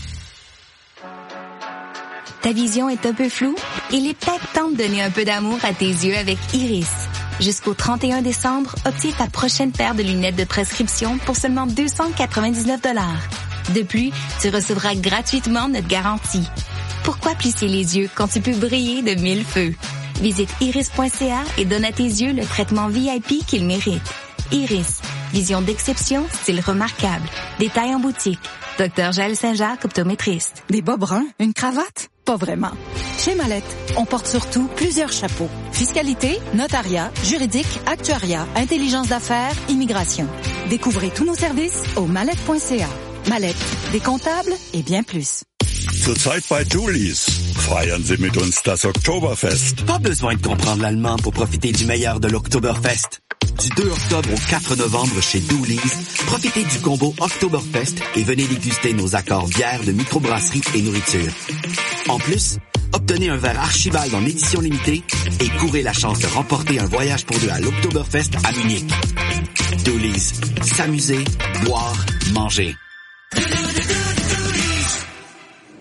Ta vision est un peu floue? Il est peut-être temps de donner un peu d'amour à tes yeux avec Iris. Jusqu'au 31 décembre, obtiens ta prochaine paire de lunettes de prescription pour seulement 299 $. De plus, tu recevras gratuitement notre garantie. Pourquoi plisser les yeux quand tu peux briller de 1000 feux? Visite iris.ca et donne à tes yeux le traitement VIP qu'ils méritent. Iris, vision d'exception, style remarquable. Détail en boutique. Dr Jaël Saint-Jacques, optométriste. Des bas bruns? Une cravate? Pas vraiment. Chez Mallette, on porte surtout plusieurs chapeaux. Fiscalité, notariat, juridique, actuariat, intelligence d'affaires, immigration. Découvrez tous nos services au mallette.ca. Mallette, des comptables et bien plus. Zurzeit bei Julies. Feiern Sie mit uns das Oktoberfest. Pas besoin de comprendre l'allemand pour profiter du meilleur de l'Oktoberfest. Du 2 octobre au 4 novembre chez Doolies, profitez du combo Oktoberfest et venez déguster nos accords bières de microbrasserie et nourriture. En plus, obtenez un verre Archibald en édition limitée et courez la chance de remporter un voyage pour deux à l'Oktoberfest à Munich. Doolies, s'amuser, boire, manger.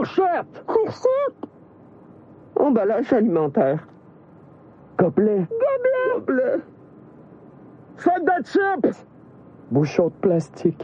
Fourchette! Fourchette! Emballage alimentaire. Gobelet. Gobelet. Sac de chips. Bouchon de plastique.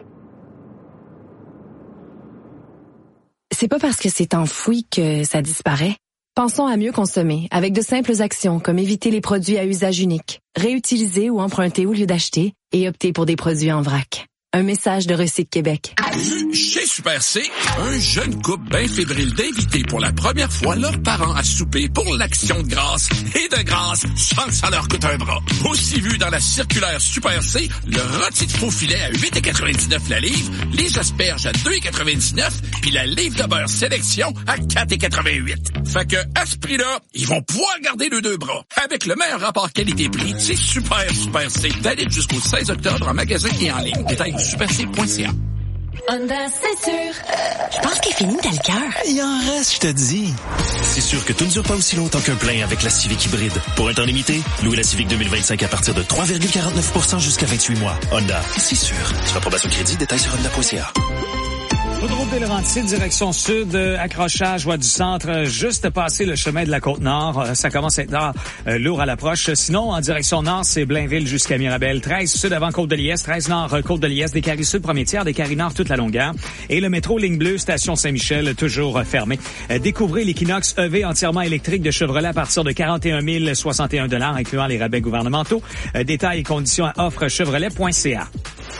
C'est pas parce que c'est enfoui que ça disparaît. Pensons à mieux consommer avec de simples actions comme éviter les produits à usage unique, réutiliser ou emprunter au lieu d'acheter et opter pour des produits en vrac. Un message de Recyc Québec. Chez Super C, un jeune couple bien fébrile d'inviter pour la première fois leurs parents à souper pour l'Action de grâce. Et de grâce, sans que ça leur coûte un bras. Aussi vu dans la circulaire Super C, le rôti de faux filet à 8,99 la livre, les asperges à 2,99 puis la livre de beurre sélection à 4,88. Fait que, à ce prix-là, ils vont pouvoir garder le deux bras. Avec le meilleur rapport qualité-prix, c'est Super C. Valide jusqu'au 16 octobre en magasin et en ligne. Détail superc.ca. Honda, c'est sûr. Je pense qu'il finit dans le cœur. Il en reste, je te dis. C'est sûr que tout ne dure pas aussi longtemps qu'un plein avec la Civic hybride. Pour un temps limité, louez la Civic 2025 à partir de 3,49% jusqu'à 28 mois. Honda, c'est sûr. Sur approbation crédit, détails sur honda.ca. Autoroute des Laurentides, direction sud, accrochage voie du centre, juste passé le chemin de la Côte-Nord. Ça commence à être lourd à l'approche. Sinon, en direction nord, c'est Blainville jusqu'à Mirabel. 13 sud avant Côte-de-Liesse, 13 nord Côte-de-Liesse, des Caries sud premier tiers, des Caries nord toute la longueur. Et le métro Ligne Bleue, station Saint-Michel, toujours fermé. Découvrez l'Equinox EV entièrement électrique de Chevrolet à partir de 41 061 $, incluant les rabais gouvernementaux. Détails et conditions à offrechevrolet.ca.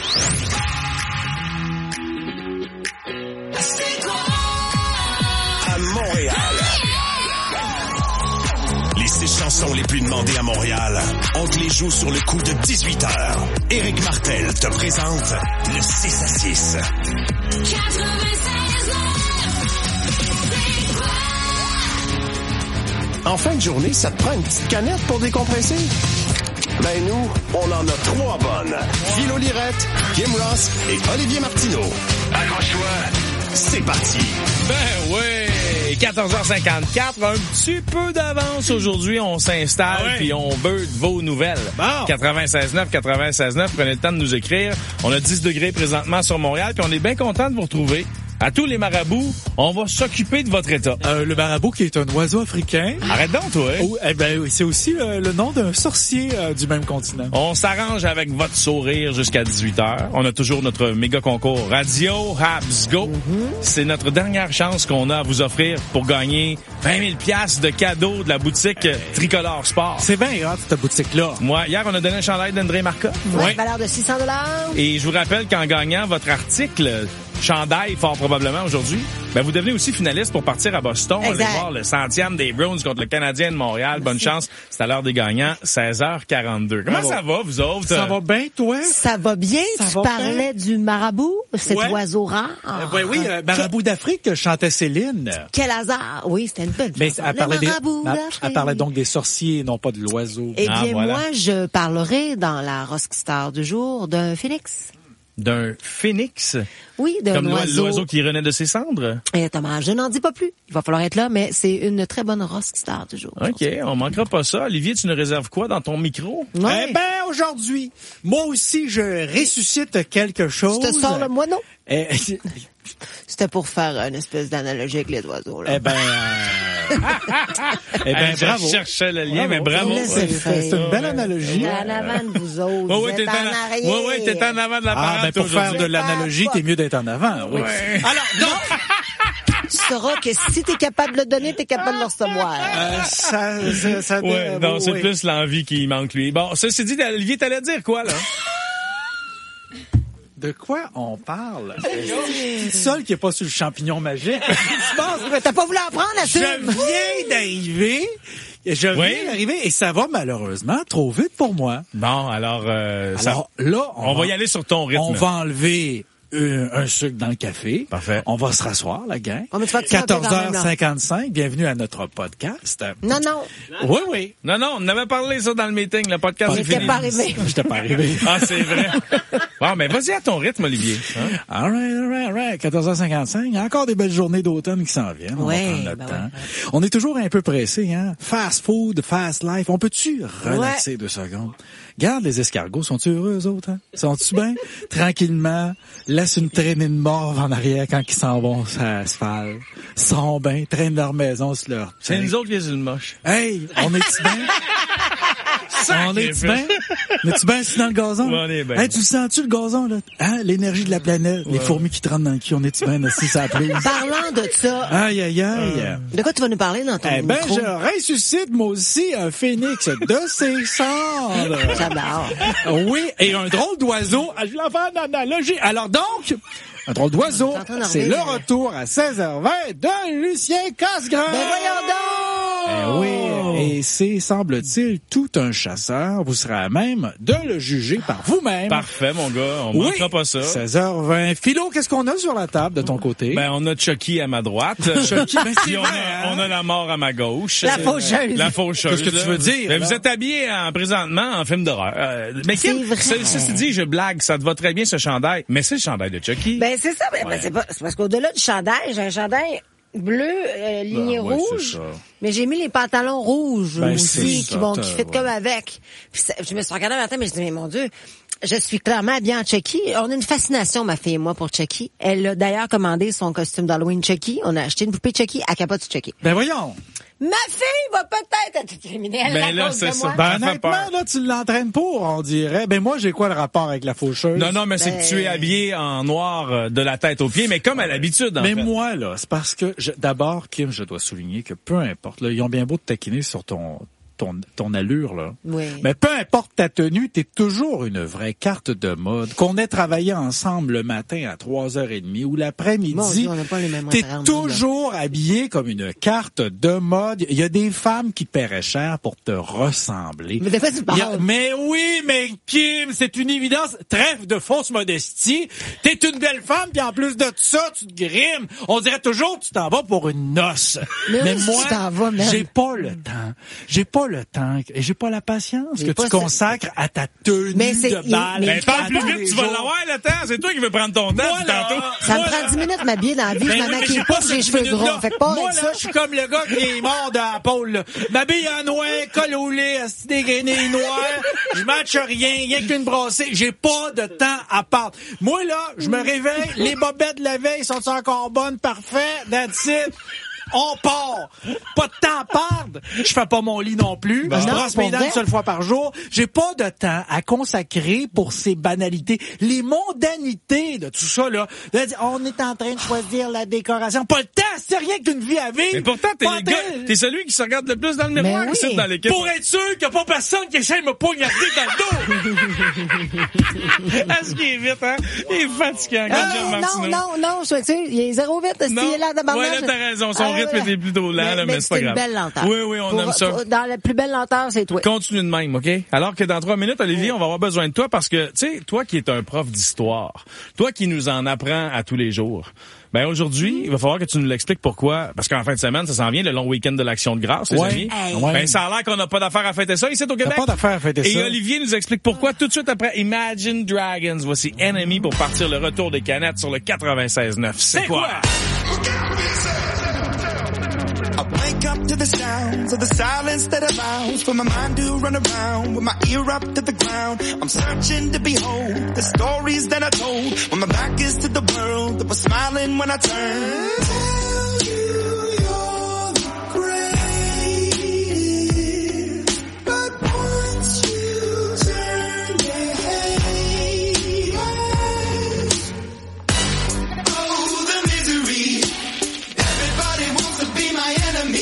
Les 6 chansons les plus demandées à Montréal, on te les joue sur le coup de 18h. Éric Martel te présente le 6 à 6. En fin de journée, ça te prend une petite canette pour décompresser? Ben nous, on en a 3 bonnes. Philo Lirette, Kim Ross et Olivier Martineau. Accroche-toi, c'est parti. Ben oui, 14h54, un petit peu d'avance aujourd'hui, on s'installe puis on veut de vos nouvelles. Bon. 96.9, prenez le temps de nous écrire. On a 10 degrés présentement sur Montréal puis on est bien content de vous retrouver. À tous les marabouts, on va s'occuper de votre état. Le marabout qui est un oiseau africain. Arrête donc, toi. Oh, eh ben, c'est aussi le nom d'un sorcier du même continent. On s'arrange avec votre sourire jusqu'à 18h. On a toujours notre méga concours Radio Habs Go. C'est notre dernière chance qu'on a à vous offrir pour gagner 20 000 $ de cadeaux de la boutique Tricolore Sport. C'est bien hot, cette boutique-là. Moi, hier, on a donné un chandail d'André Marca. Ouais, valeur de 600 $. Et je vous rappelle qu'en gagnant votre article chandail fort probablement aujourd'hui, ben vous devenez aussi finaliste pour partir à Boston, aller voir le 100e des Browns contre le Canadien de Montréal. Bonne chance, c'est à l'heure des gagnants, 16h42. Comment ça va, vous autres? Ça va bien, toi? Ça va bien, tu parlais du marabout, cet oiseau rare. Oui, marabout d'Afrique que chantait Céline. Quel hasard! Oui, c'était une belle chanson. Elle parlait donc des sorciers, non pas de l'oiseau. Eh bien, moi, je parlerai dans la Rockstar du jour d'un phénix. D'un phénix? Oui, d'un comme oiseau. L'oiseau qui renaît de ses cendres? Exactement. Je n'en dis pas plus. Il va falloir être là, mais c'est une très bonne rockstar du jour. OK, on manquera pas ça. Olivier, tu nous réserves quoi dans ton micro? Ouais. Eh ben, aujourd'hui, moi aussi, je ressuscite quelque chose. Je te sors le moineau. C'était pour faire une espèce d'analogie avec les oiseaux, là. Eh ben, bravo. Je cherchais le lien, mais bravo. C'est une belle analogie. En avant de vous autres. Oui, t'es en avant de la parade. Pour faire de l'analogie, t'es mieux d'être en avant. Oui. Ouais. Alors, donc, tu sauras que si t'es capable de le donner, t'es capable de le recevoir. Non, c'est plus l'envie qui manque, lui. Bon, ceci dit, Olivier, t'allais dire quoi, là? De quoi on parle? Seul qui est pas sur le champignon magique. T'as pas voulu apprendre à ça? Je viens d'arriver et ça va malheureusement trop vite pour moi. Bon, alors là, on va y aller sur ton rythme. On va enlever un sucre dans le café. Parfait. On va se rasseoir, la gang. 14h55, bienvenue à notre podcast. Non. Oui. Non, on avait parlé ça dans le meeting, le podcast est fini. J'étais pas arrivé. J'étais pas arrivé. Ah, c'est vrai. Bon, mais vas-y à ton rythme, Olivier. Hein? All right. 14h55. Il y a encore des belles journées d'automne qui s'en viennent. On va prendre notre temps. Ouais. On est toujours un peu pressé, hein. Fast food, fast life. On peut-tu relaxer 2 secondes? Regarde les escargots. Sont-ils heureux, eux autres, hein? Sont-ils bien? Tranquillement. laissent une traînée de morve en arrière quand ils s'en vont sur l'asphalte. Ils sont bien, traînent leur maison sur leur... C'est nous autres qui les moches. Hey, on est-tu bien? On est-tu bien? On est-tu bien assis dans le gazon? On est bien. Hey, tu sens-tu le gazon, là? Hein? L'énergie de la planète, les fourmis qui te rentrent dans le cul, on est-tu bien assis sur la pelouse? Parlant de ça. Aïe, aïe, aïe. De quoi tu vas nous parler dans ton micro? Je ressuscite, moi aussi, un phénix de ses cendres. J'adore. Oui, et un drôle d'oiseau. Je vais en faire une analogie. Alors donc, un drôle d'oiseau, c'est le retour à 16h20 de Lucien Casgrain. Ben voyons donc! Oui, et c'est, semble-t-il, tout un chasseur. Vous serez à même de le juger par vous-même. Parfait, mon gars. On manquera pas ça. 16h20. Philo, qu'est-ce qu'on a sur la table de ton côté? Ben, on a Chucky à ma droite. Chucky, ben, c'est vrai, on a la mort à ma gauche. La faucheuse. La faucheuse. Qu'est-ce que tu veux dire? Ben, vous êtes habillé présentement en film d'horreur. Mais Kim, ceci dit, je blague. Ça te va très bien, ce chandail. Mais c'est le chandail de Chucky. Ben, c'est ça. Ben, c'est parce qu'au-delà du chandail, j'ai un chandail bleu, ligné rouge. Mais j'ai mis les pantalons rouges aussi, qui fit comme avec. Puis je me suis regardée un matin, mais je me dis, mais mon Dieu, je suis clairement habillée en Chucky. On a une fascination, ma fille et moi, pour Chucky. Elle a d'ailleurs commandé son costume d'Halloween Chucky. On a acheté une poupée Chucky à capote sur Chucky. Ben voyons! Ma fille va peut-être être criminelle. Ben là, c'est ça. Ben honnêtement, là, tu l'entraînes pour, on dirait. Ben moi, j'ai quoi le rapport avec la faucheuse? Non, mais c'est que tu es habillé en noir de la tête aux pieds, mais comme à l'habitude, en fait. Mais moi, là, c'est parce que, d'abord, Kim, je dois souligner que peu importe, là, ils ont bien beau te taquiner sur ton allure, là. Oui. Mais peu importe ta tenue, t'es toujours une vraie carte de mode. Qu'on ait travaillé ensemble le matin à 3h30 ou l'après-midi, t'es toujours habillé comme une carte de mode. Il y a des femmes qui paieraient cher pour te ressembler. Mais des fois, tu parles. Mais oui, mais Kim, c'est une évidence. Trêve de fausse modestie. T'es une belle femme, puis en plus de ça, tu te grimes. On dirait toujours que tu t'en vas pour une noce. Mais moi, j'ai pas le temps. J'ai pas le temps et j'ai pas la patience que tu consacres à ta tenue de bal. Mais parle plus vite, tu vas l'avoir le temps. C'est toi qui veux prendre ton temps tantôt. Ça me prend 10 minutes m'habiller dans la vie. Je m'habille pas sur les cheveux gros. Fait pas moi, là, je suis comme le gars qui est mort de la pôle. M'habille en noir, colle au lait, dégainé noir. Je matche rien qu'une brassée. J'ai pas de temps à perdre. Moi, là, je me réveille. Les bobettes de la veille sont encore bonnes? Parfait. That's it. On part. Pas de temps à perdre. Je fais pas mon lit non plus. Je brosse mes dents une seule fois par jour. J'ai pas de temps à consacrer pour ces banalités. Les mondanités de tout ça, là. On est en train de choisir la décoration. Pas le temps, c'est rien qu'une vie à vivre. Mais pourtant, t'es celui qui se regarde le plus dans le miroir ici dans l'équipe. Pour être sûr qu'il n'y a pas personne qui essaie de me poignarder dans le dos. Est-ce qu'il est vite, hein? Il est fatiguant. Non, je suis sûr. Il est zéro vite. Non. Ouais, là, t'as raison. Son rythme était plutôt lent, mais c'est pas grave. C'est une belle lenteur. Oui, on aime ça. Dans la plus belle lenteur, c'est toi. Continue de même, OK? Alors que dans 3 minutes, Olivier, on va avoir besoin de toi parce que, tu sais, toi qui es un prof d'histoire, toi qui nous en apprends à tous les jours, ben aujourd'hui, il va falloir que tu nous l'expliques pourquoi. Parce qu'en fin de semaine, ça s'en vient, le long week-end de l'Action de grâce, les amis. Ben, ça a l'air qu'on n'a pas d'affaire à fêter ça ici au Québec. Pas d'affaire à fêter ça. Et Olivier nous explique pourquoi tout de suite après Imagine Dragons. Voici Enemy pour partir le retour des canettes sur le 96.9. C'est quoi? I wake up to the sounds of the silence that allows for my mind to run around with my ear up to the ground. I'm searching to behold the stories that I told when my back is to the world that was smiling when I turned. Tell you you're the greatest, but once you turn your head, oh, the misery. Everybody wants to be my enemy.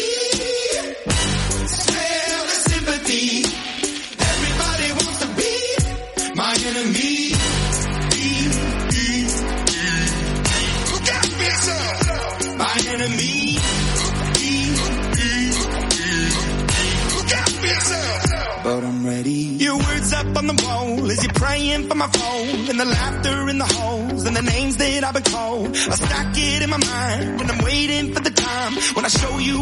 Spare the sympathy. Everybody wants to be my enemy. Look out, bitch! My enemy. Look out, bitch! But I'm ready. Your words up on the wall as you're praying for my phone, and the laughter in the halls and the names that I've been called. I stack it in my mind when I'm waiting for the time when I show you